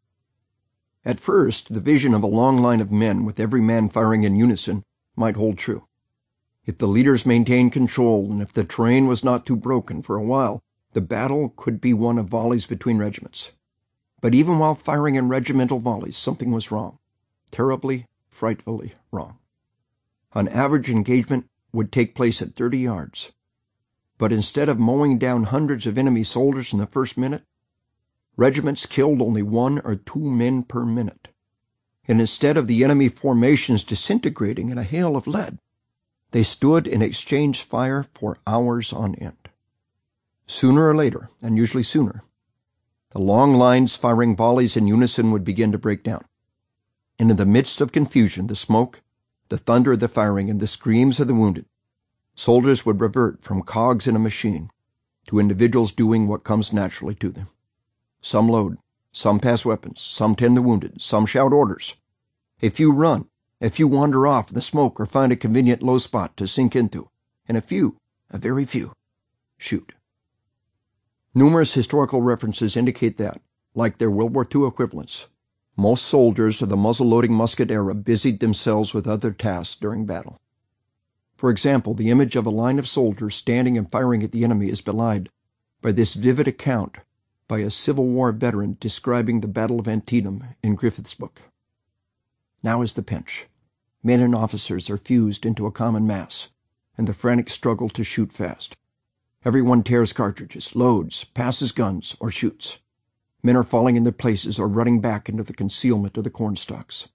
At first, the vision of a long line of men with every man firing in unison might hold true. If the leaders maintained control and if the terrain was not too broken for a while, the battle could be one of volleys between regiments. But even while firing in regimental volleys, something was wrong, terribly, frightfully wrong. An average engagement would take place at 30 yards. But instead of mowing down hundreds of enemy soldiers in the first minute, regiments killed only 1 or 2 men per minute. And instead of the enemy formations disintegrating in a hail of lead, they stood and exchanged fire for hours on end. Sooner or later, and usually sooner, the long lines firing volleys in unison would begin to break down. And in the midst of confusion, the smoke, the thunder of the firing, and the screams of the wounded, soldiers would revert from cogs in a machine to individuals doing what comes naturally to them. Some load, some pass weapons, some tend the wounded, some shout orders. A few run, a few wander off in the smoke or find a convenient low spot to sink into, and a few, a very few, shoot. Numerous historical references indicate that, like their World War II equivalents, most soldiers of the muzzle-loading musket era busied themselves with other tasks during battle. For example, the image of a line of soldiers standing and firing at the enemy is belied by this vivid account by a Civil War veteran describing the Battle of Antietam in Griffith's book. Now is the pinch. Men and officers are fused into a common mass, and the frantic struggle to shoot fast. Everyone tears cartridges, loads, passes guns, or shoots. Men are falling in their places or running back into the concealment of the cornstalks.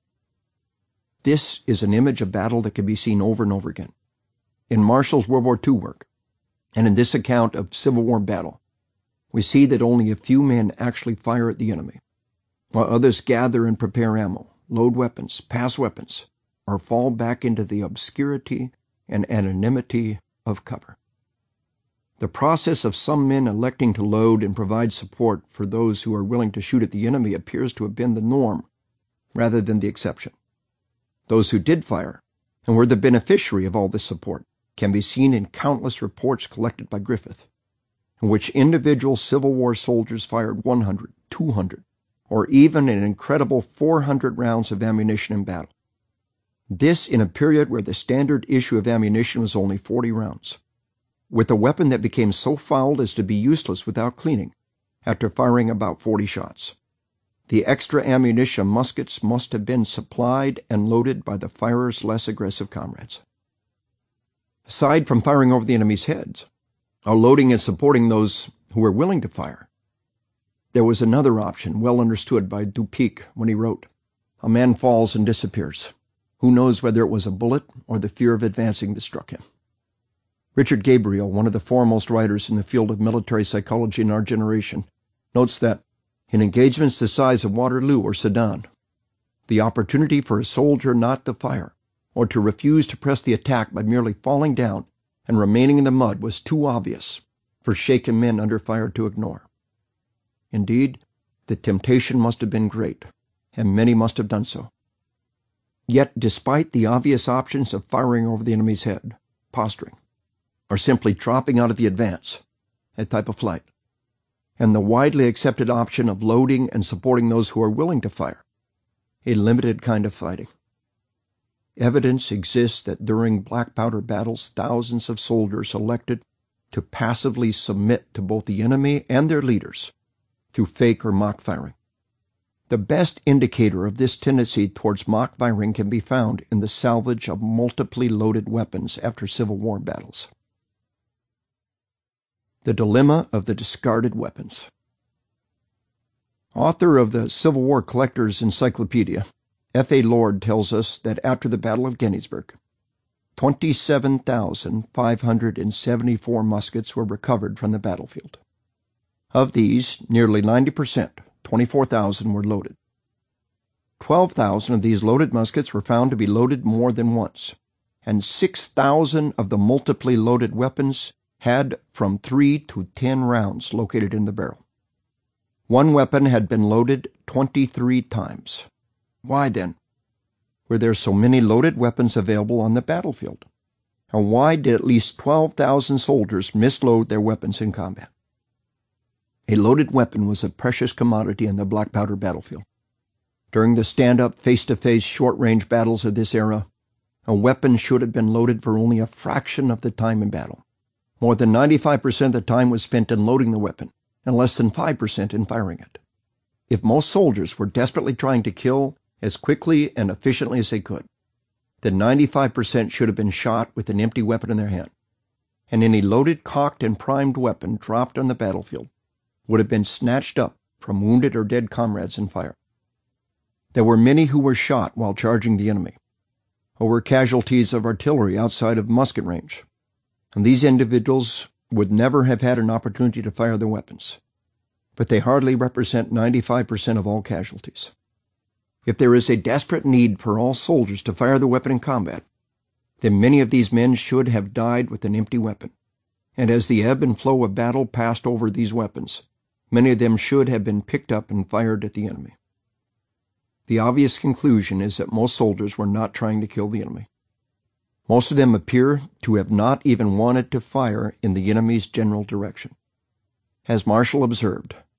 This is an image of battle that can be seen over and over again. In Marshall's World War II work, and in this account of Civil War battle, we see that only a few men actually fire at the enemy, while others gather and prepare ammo, load weapons, pass weapons, or fall back into the obscurity and anonymity of cover. The process of some men electing to load and provide support for those who are willing to shoot at the enemy appears to have been the norm rather than the exception. Those who did fire and were the beneficiary of all this support can be seen in countless reports collected by Griffith, in which individual Civil War soldiers fired 100, 200, or even an incredible 400 rounds of ammunition in battle. This in a period where the standard issue of ammunition was only 40 rounds, with a weapon that became so fouled as to be useless without cleaning after firing about 40 shots. The extra ammunition muskets must have been supplied and loaded by the firer's less aggressive comrades. Aside from firing over the enemy's heads, or loading and supporting those who were willing to fire, there was another option well understood by Dupic when he wrote, "A man falls and disappears. Who knows whether it was a bullet or the fear of advancing that struck him?" Richard Gabriel, one of the foremost writers in the field of military psychology in our generation, notes that in engagements the size of Waterloo or Sedan, the opportunity for a soldier not to fire or to refuse to press the attack by merely falling down and remaining in the mud was too obvious for shaken men under fire to ignore. Indeed, the temptation must have been great, and many must have done so. Yet, despite the obvious options of firing over the enemy's head, posturing, or simply dropping out of the advance, a type of flight, and the widely accepted option of loading and supporting those who are willing to fire, a limited kind of fighting, evidence exists that during black powder battles, thousands of soldiers elected to passively submit to both the enemy and their leaders through fake or mock firing. The best indicator of this tendency towards mock firing can be found in the salvage of multiply loaded weapons after Civil War battles. The dilemma of the discarded weapons. Author of the Civil War Collector's Encyclopedia, F.A. Lord tells us that after the Battle of Gettysburg, 27,574 muskets were recovered from the battlefield. Of these, nearly 90%, 24,000, were loaded. 12,000 of these loaded muskets were found to be loaded more than once, and 6,000 of the multiply loaded weapons had from 3 to 10 rounds located in the barrel. One weapon had been loaded 23 times. Why, then, were there so many loaded weapons available on the battlefield? And why did at least 12,000 soldiers misload their weapons in combat? A loaded weapon was a precious commodity in the black powder battlefield. During the stand-up, face-to-face, short-range battles of this era, a weapon should have been loaded for only a fraction of the time in battle. More than 95% of the time was spent in loading the weapon, and less than 5% in firing it. If most soldiers were desperately trying to kill as quickly and efficiently as they could, then 95% should have been shot with an empty weapon in their hand, and any loaded, cocked, and primed weapon dropped on the battlefield would have been snatched up from wounded or dead comrades and fired. There were many who were shot while charging the enemy, or were casualties of artillery outside of musket range, and these individuals would never have had an opportunity to fire their weapons, but they hardly represent 95% of all casualties. If there is a desperate need for all soldiers to fire the weapon in combat, then many of these men should have died with an empty weapon, and as the ebb and flow of battle passed over these weapons, many of them should have been picked up and fired at the enemy. The obvious conclusion is that most soldiers were not trying to kill the enemy. Most of them appear to have not even wanted to fire in the enemy's general direction. As Marshall observed,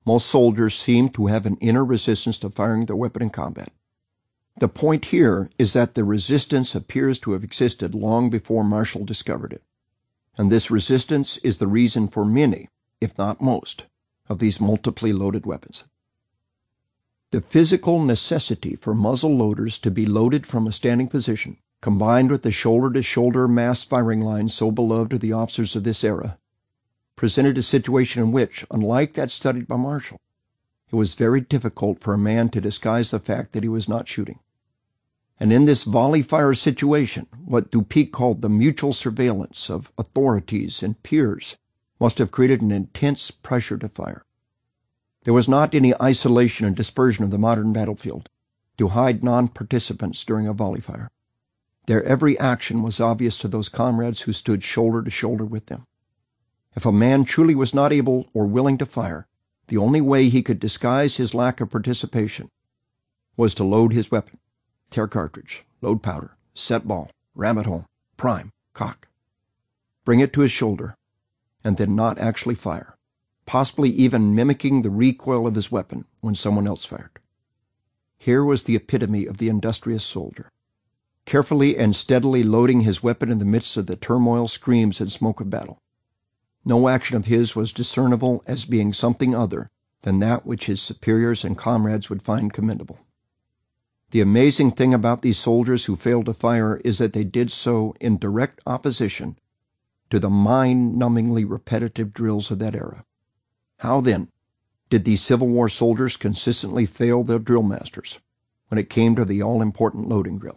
Most soldiers seem to have an inner resistance to firing their weapon in combat. The point here is that the resistance appears to have existed long before Marshall discovered it. And this resistance is the reason for many, if not most, of these multiply loaded weapons. The physical necessity for muzzle loaders to be loaded from a standing position, combined with the shoulder-to-shoulder mass firing line so beloved of the officers of this era, presented a situation in which, unlike that studied by Marshall, it was very difficult for a man to disguise the fact that he was not shooting. And in this volley fire situation, what Dupuy called the mutual surveillance of authorities and peers must have created an intense pressure to fire. There was not any isolation and dispersion of the modern battlefield to hide non-participants during a volley fire. Their every action was obvious to those comrades who stood shoulder to shoulder with them. If a man truly was not able or willing to fire, the only way he could disguise his lack of participation was to load his weapon, tear cartridge, load powder, set ball, ram it home, prime, cock, bring it to his shoulder, and then not actually fire, possibly even mimicking the recoil of his weapon when someone else fired. Here was the epitome of the industrious soldier, carefully and steadily loading his weapon in the midst of the turmoil, screams, and smoke of battle. No action of his was discernible as being something other than that which his superiors and comrades would find commendable. The amazing thing about these soldiers who failed to fire is that they did so in direct opposition to the mind-numbingly repetitive drills of that era. How, then, did these Civil War soldiers consistently fail their drill masters when it came to the all-important loading drill?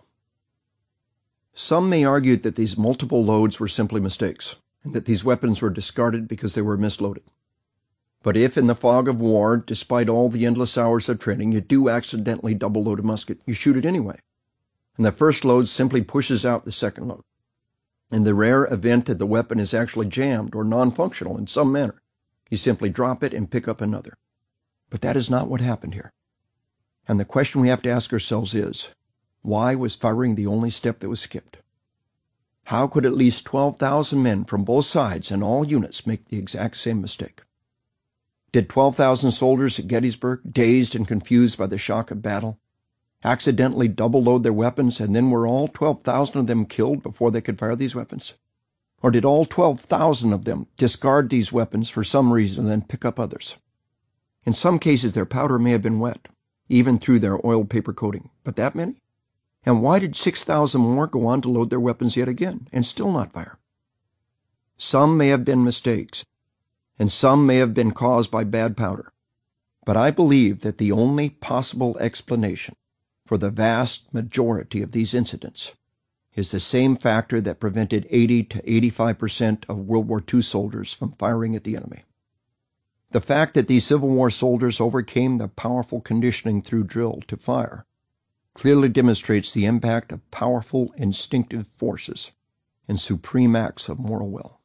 Some may argue that these multiple loads were simply mistakes, and that these weapons were discarded because they were misloaded. But if in the fog of war, despite all the endless hours of training, you do accidentally double-load a musket, you shoot it anyway, and the first load simply pushes out the second load. In the rare event that the weapon is actually jammed or non-functional in some manner, you simply drop it and pick up another. But that is not what happened here. And the question we have to ask ourselves is, why was firing the only step that was skipped? How could at least 12,000 men from both sides and all units make the exact same mistake? Did 12,000 soldiers at Gettysburg, dazed and confused by the shock of battle, accidentally double-load their weapons, and then were all 12,000 of them killed before they could fire these weapons? Or did all 12,000 of them discard these weapons for some reason and then pick up others? In some cases, their powder may have been wet, even through their oil paper coating. But that many? And why did 6,000 more go on to load their weapons yet again and still not fire? Some may have been mistakes, and some may have been caused by bad powder. But I believe that the only possible explanation for the vast majority of these incidents is the same factor that prevented 80 to 85% of World War II soldiers from firing at the enemy. The fact that these Civil War soldiers overcame the powerful conditioning through drill to fire clearly demonstrates the impact of powerful instinctive forces and supreme acts of moral will.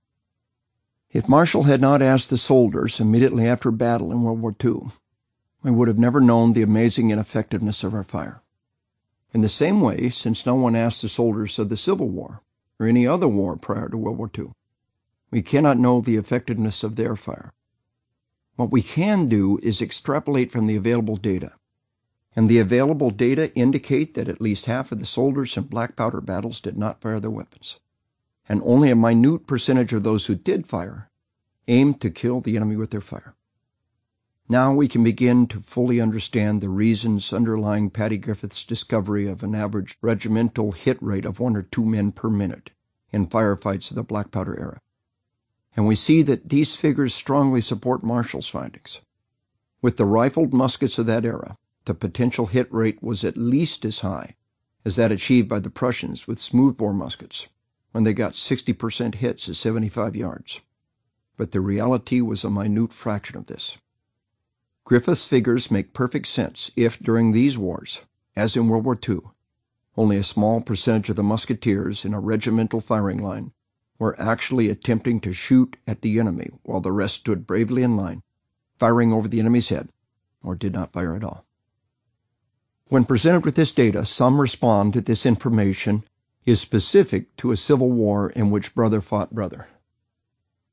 If Marshall had not asked the soldiers immediately after battle in World War II, we would have never known the amazing ineffectiveness of our fire. In the same way, since no one asked the soldiers of the Civil War or any other war prior to World War II, we cannot know the effectiveness of their fire. What we can do is extrapolate from the available data, and the available data indicate that at least half of the soldiers in black powder battles did not fire their weapons, and only a minute percentage of those who did fire aimed to kill the enemy with their fire. Now we can begin to fully understand the reasons underlying Paddy Griffith's discovery of an average regimental hit rate of 1 or 2 men per minute in firefights of the black powder era. And we see that these figures strongly support Marshall's findings. With the rifled muskets of that era, the potential hit rate was at least as high as that achieved by the Prussians with smoothbore muskets, when they got 60% hits at 75 yards. But the reality was a minute fraction of this. Griffith's figures make perfect sense if, during these wars, as in World War II, only a small percentage of the musketeers in a regimental firing line were actually attempting to shoot at the enemy while the rest stood bravely in line, firing over the enemy's head, or did not fire at all. When presented with this data, some respond that this information is specific to a civil war in which brother fought brother.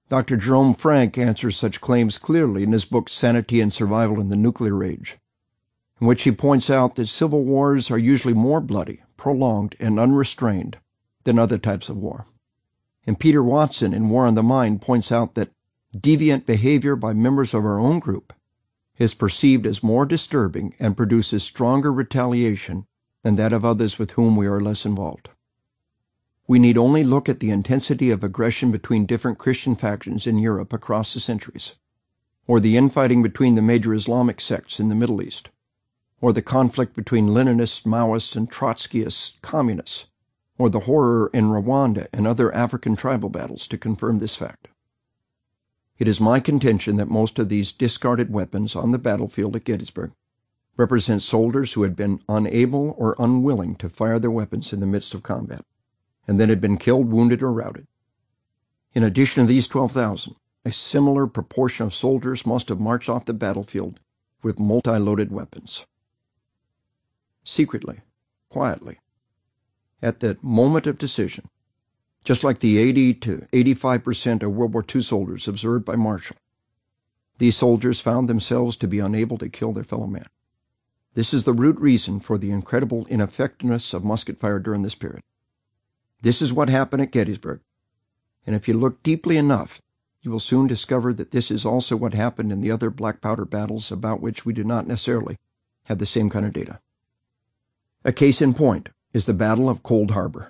Dr. Jerome Frank answers such claims clearly in his book Sanity and Survival in the Nuclear Age, in which he points out that civil wars are usually more bloody, prolonged, and unrestrained than other types of war. And Peter Watson in War on the Mind points out that deviant behavior by members of our own group is perceived as more disturbing and produces stronger retaliation than that of others with whom we are less involved. We need only look at the intensity of aggression between different Christian factions in Europe across the centuries, or the infighting between the major Islamic sects in the Middle East, or the conflict between Leninists, Maoists, and Trotskyists, communists, or the horror in Rwanda and other African tribal battles to confirm this fact. It is my contention that most of these discarded weapons on the battlefield at Gettysburg represent soldiers who had been unable or unwilling to fire their weapons in the midst of combat, and then had been killed, wounded, or routed. In addition to these 12,000, a similar proportion of soldiers must have marched off the battlefield with multi-loaded weapons. Secretly, quietly, at the moment of decision, just like the 80 to 85% of World War II soldiers observed by Marshall, these soldiers found themselves to be unable to kill their fellow man. This is the root reason for the incredible ineffectiveness of musket fire during this period. This is what happened at Gettysburg, and if you look deeply enough, you will soon discover that this is also what happened in the other black powder battles about which we do not necessarily have the same kind of data. A case in point is the Battle of Cold Harbor.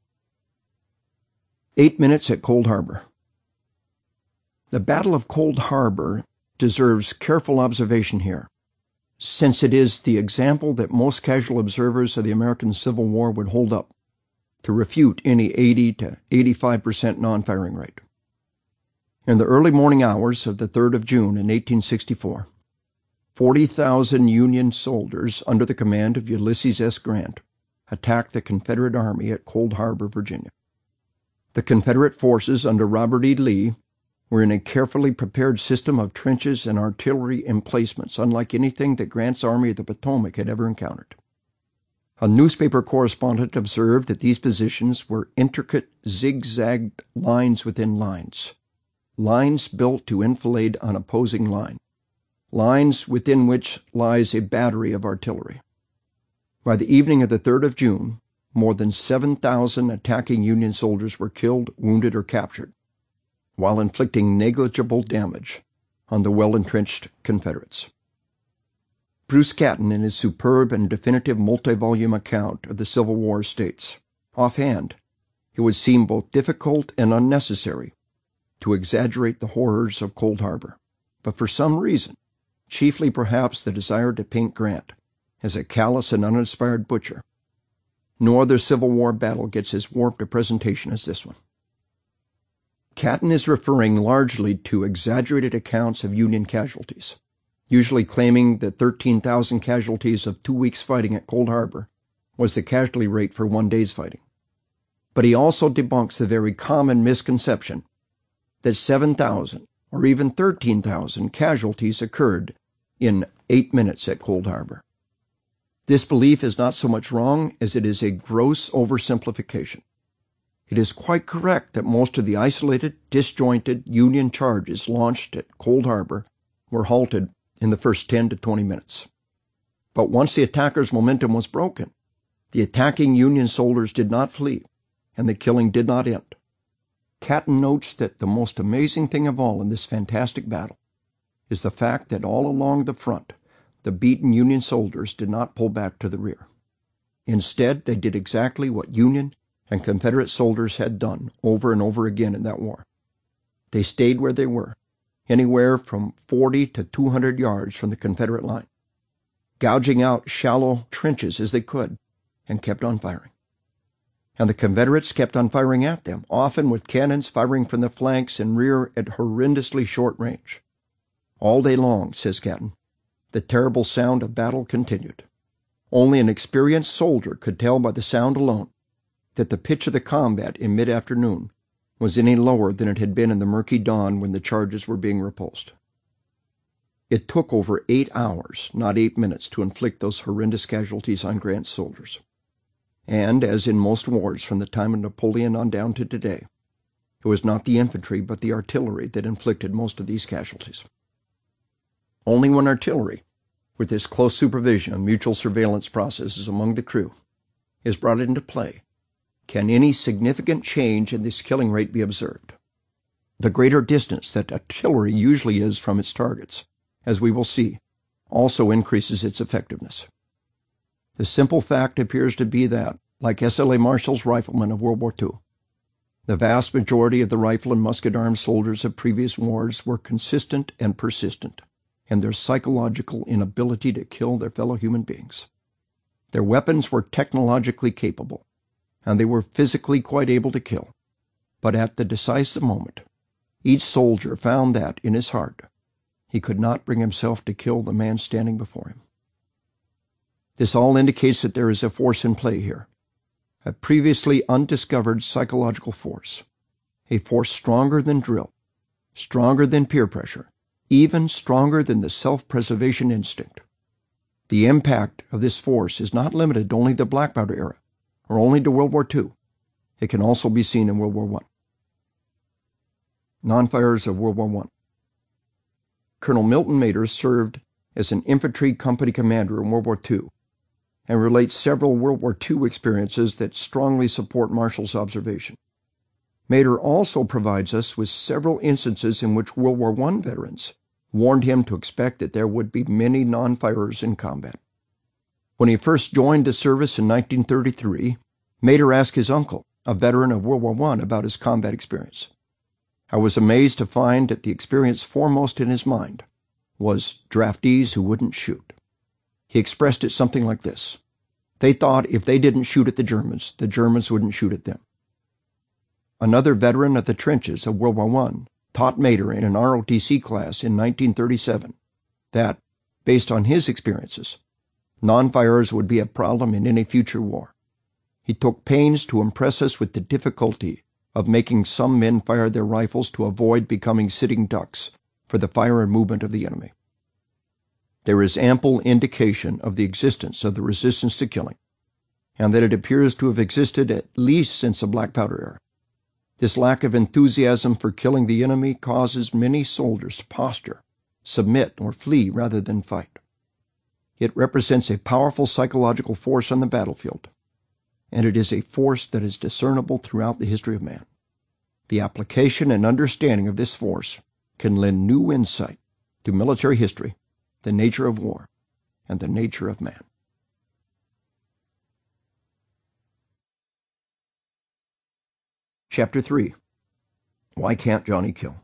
8 minutes at Cold Harbor. The Battle of Cold Harbor deserves careful observation here, since it is the example that most casual observers of the American Civil War would hold up to refute any 80 to 85% non-firing rate. In the early morning hours of the 3rd of June in 1864, 40,000 Union soldiers under the command of Ulysses S. Grant attacked the Confederate Army at Cold Harbor, Virginia. The Confederate forces under Robert E. Lee were in a carefully prepared system of trenches and artillery emplacements, unlike anything that Grant's Army of the Potomac had ever encountered. A newspaper correspondent observed that these positions were intricate, zigzagged lines within lines, lines built to enfilade an opposing line, lines within which lies a battery of artillery. By the evening of the 3rd of June, more than 7,000 attacking Union soldiers were killed, wounded, or captured, while inflicting negligible damage on the well-entrenched Confederates. Bruce Catton, in his superb and definitive multi-volume account of the Civil War, states, offhand, it would seem both difficult and unnecessary to exaggerate the horrors of Cold Harbor, but for some reason, chiefly perhaps the desire to paint Grant as a callous and uninspired butcher, no other Civil War battle gets as warped a presentation as this one. Catton is referring largely to exaggerated accounts of Union casualties, usually claiming that 13,000 casualties of 2 weeks' fighting at Cold Harbor was the casualty rate for 1 day's fighting. But he also debunks the very common misconception that 7,000 or even 13,000 casualties occurred in 8 minutes at Cold Harbor. This belief is not so much wrong as it is a gross oversimplification. It is quite correct that most of the isolated, disjointed Union charges launched at Cold Harbor were halted in the first 10 to 20 minutes. But once the attackers' momentum was broken, the attacking Union soldiers did not flee, and the killing did not end. Catton notes that the most amazing thing of all in this fantastic battle is the fact that all along the front, the beaten Union soldiers did not pull back to the rear. Instead, they did exactly what Union and Confederate soldiers had done over and over again in that war. They stayed where they were, anywhere from 40 to 200 yards from the Confederate line, gouging out shallow trenches as they could, and kept on firing. And the Confederates kept on firing at them, often with cannons firing from the flanks and rear at horrendously short range. All day long, says Catton, the terrible sound of battle continued. Only an experienced soldier could tell by the sound alone that the pitch of the combat in mid-afternoon was any lower than it had been in the murky dawn when the charges were being repulsed. It took over 8 hours, not 8 minutes, to inflict those horrendous casualties on Grant's soldiers. And, as in most wars from the time of Napoleon on down to today, It was not the infantry but the artillery that inflicted most of these casualties. Only when artillery, with its close supervision and mutual surveillance processes among the crew, is brought into play, can any significant change in this killing rate be observed. The greater distance that artillery usually is from its targets, as we will see, also increases its effectiveness. The simple fact appears to be that, like S.L.A. Marshall's riflemen of World War II, the vast majority of the rifle and musket-armed soldiers of previous wars were consistent and persistent in their psychological inability to kill their fellow human beings. Their weapons were technologically capable, and they were physically quite able to kill. But at the decisive moment, each soldier found that, in his heart, he could not bring himself to kill the man standing before him. This all indicates that there is a force in play here, a previously undiscovered psychological force, a force stronger than drill, stronger than peer pressure, even stronger than the self-preservation instinct. The impact of this force is not limited to only the black powder era, or only to World War II. It can also be seen in World War I. Non-fires of World War I. Colonel Milton Mader served as an infantry company commander in World War II and relates several World War II experiences that strongly support Marshall's observation. Mader also provides us with several instances in which World War I veterans warned him to expect that there would be many non-firers in combat. When he first joined the service in 1933, Mader asked his uncle, a veteran of World War I, about his combat experience. I was amazed to find that the experience foremost in his mind was draftees who wouldn't shoot. He expressed it something like this: they thought if they didn't shoot at the Germans wouldn't shoot at them. Another veteran of the trenches of World War I taught Mader in an ROTC class in 1937 that, based on his experiences, non-firers would be a problem in any future war. He took pains to impress us with the difficulty of making some men fire their rifles to avoid becoming sitting ducks for the fire and movement of the enemy. There is ample indication of the existence of the resistance to killing, and that it appears to have existed at least since the black powder era. This lack of enthusiasm for killing the enemy causes many soldiers to posture, submit, or flee rather than fight. It represents a powerful psychological force on the battlefield, and it is a force that is discernible throughout the history of man. The application and understanding of this force can lend new insight to military history, the nature of war, and the nature of man. Chapter 3. Why Can't Johnny Kill?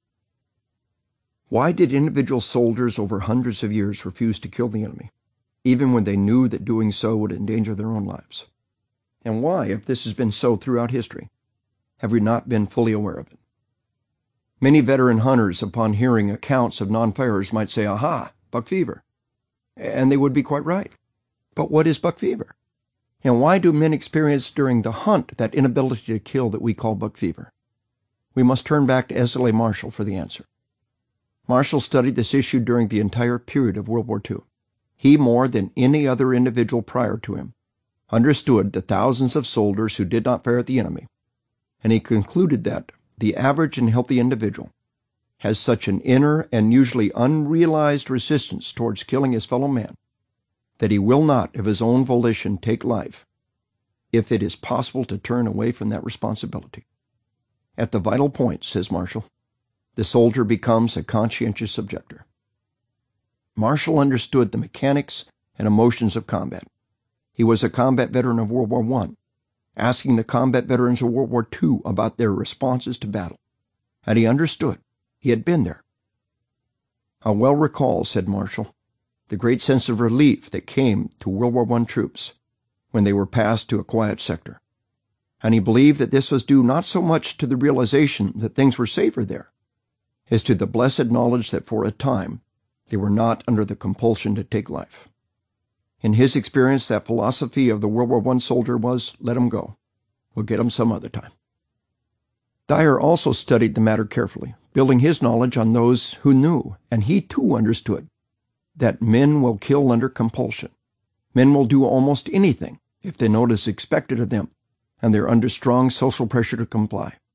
Why did individual soldiers over hundreds of years refuse to kill the enemy, even when they knew that doing so would endanger their own lives? And why, if this has been so throughout history, have we not been fully aware of it? Many veteran hunters, upon hearing accounts of non-firers, might say, "Aha, buck fever." And they would be quite right. But what is buck fever? And why do men experience during the hunt that inability to kill that we call buck fever? We must turn back to S.L.A. Marshall for the answer. Marshall studied this issue during the entire period of World War II. He, more than any other individual prior to him, understood the thousands of soldiers who did not fire at the enemy, and he concluded that the average and healthy individual has such an inner and usually unrealized resistance towards killing his fellow man that he will not, of his own volition, take life if it is possible to turn away from that responsibility. At the vital point, says Marshall, the soldier becomes a conscientious objector. Marshall understood the mechanics and emotions of combat. He was a combat veteran of World War I, asking the combat veterans of World War II about their responses to battle. And he understood. He had been there. I well recall, said Marshall, the great sense of relief that came to World War I troops when they were passed to a quiet sector. And he believed that this was due not so much to the realization that things were safer there, as to the blessed knowledge that for a time they were not under the compulsion to take life. In his experience, that philosophy of the World War I soldier was, let him go. We'll get him some other time. Dyer also studied the matter carefully, building his knowledge on those who knew, and he too understood that men will kill under compulsion. Men will do almost anything if they know it is expected of them, and they're under strong social pressure to comply.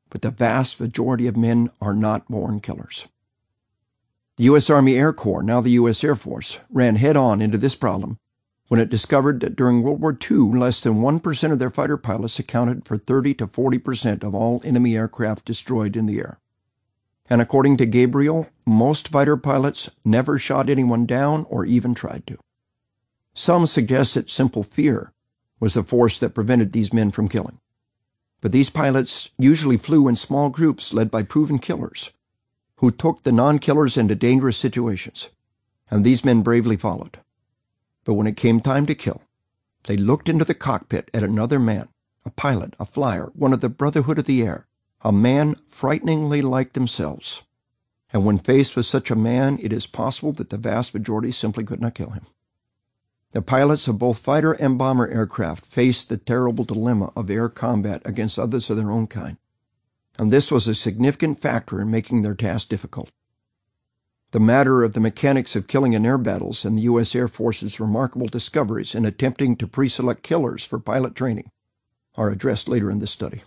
but the vast majority of men are not born killers. The U.S. Army Air Corps, now the U.S. Air Force, ran head-on into this problem when it discovered that during World War II, less than 1% of their fighter pilots accounted for 30 to 40% of all enemy aircraft destroyed in the air. And according to Gabriel, most fighter pilots never shot anyone down or even tried to. Some suggest that simple fear was the force that prevented these men from killing. But these pilots usually flew in small groups led by proven killers who took the non-killers into dangerous situations, and these men bravely followed. But when it came time to kill, they looked into the cockpit at another man, a pilot, a flyer, one of the Brotherhood of the Air, a man frighteningly like themselves. And when faced with such a man, it is possible that the vast majority simply could not kill him. The pilots of both fighter and bomber aircraft faced the terrible dilemma of air combat against others of their own kind, and this was a significant factor in making their task difficult. The matter of the mechanics of killing in air battles and the U.S. Air Force's remarkable discoveries in attempting to pre-select killers for pilot training are addressed later in this study.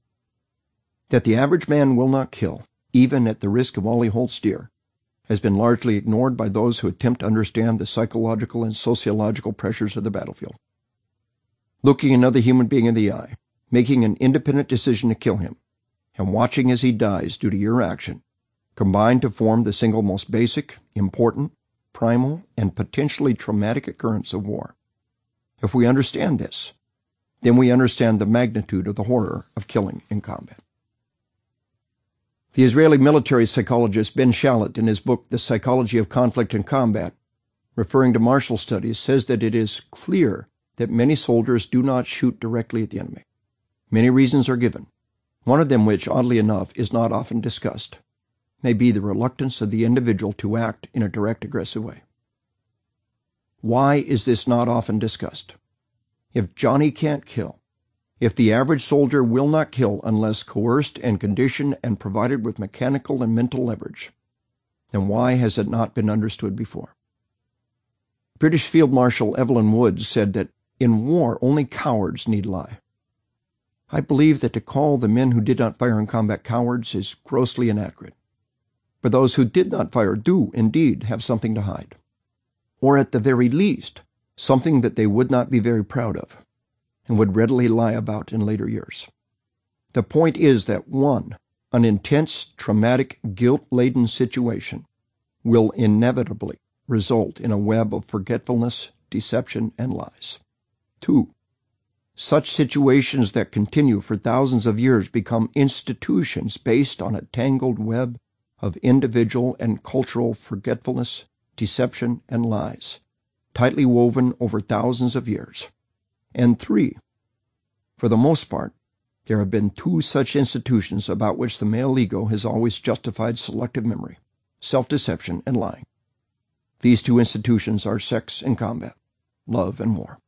That the average man will not kill, even at the risk of all he holds dear, has been largely ignored by those who attempt to understand the psychological and sociological pressures of the battlefield. Looking another human being in the eye, making an independent decision to kill him, and watching as he dies due to your action, combine to form the single most basic, important, primal, and potentially traumatic occurrence of war. If we understand this, then we understand the magnitude of the horror of killing in combat. The Israeli military psychologist Ben Shalit, in his book The Psychology of Conflict and Combat, referring to martial studies, says that it is clear that many soldiers do not shoot directly at the enemy. Many reasons are given, one of them which, oddly enough, is not often discussed, may be the reluctance of the individual to act in a direct, aggressive way. Why is this not often discussed? If Johnny can't kill, if the average soldier will not kill unless coerced and conditioned and provided with mechanical and mental leverage, then why has it not been understood before? British Field Marshal Evelyn Wood said that in war only cowards need lie. I believe that to call the men who did not fire in combat cowards is grossly inaccurate. For those who did not fire do indeed have something to hide, or at the very least, something that they would not be very proud of and would readily lie about in later years. The point is that one, an intense, traumatic, guilt-laden situation will inevitably result in a web of forgetfulness, deception, and lies. 2, such situations that continue for thousands of years become institutions based on a tangled web of individual and cultural forgetfulness, deception, and lies, tightly woven over thousands of years. And 3, for the most part, there have been 2 such institutions about which the male ego has always justified selective memory, self-deception, and lying. These 2 institutions are sex and combat, love and war.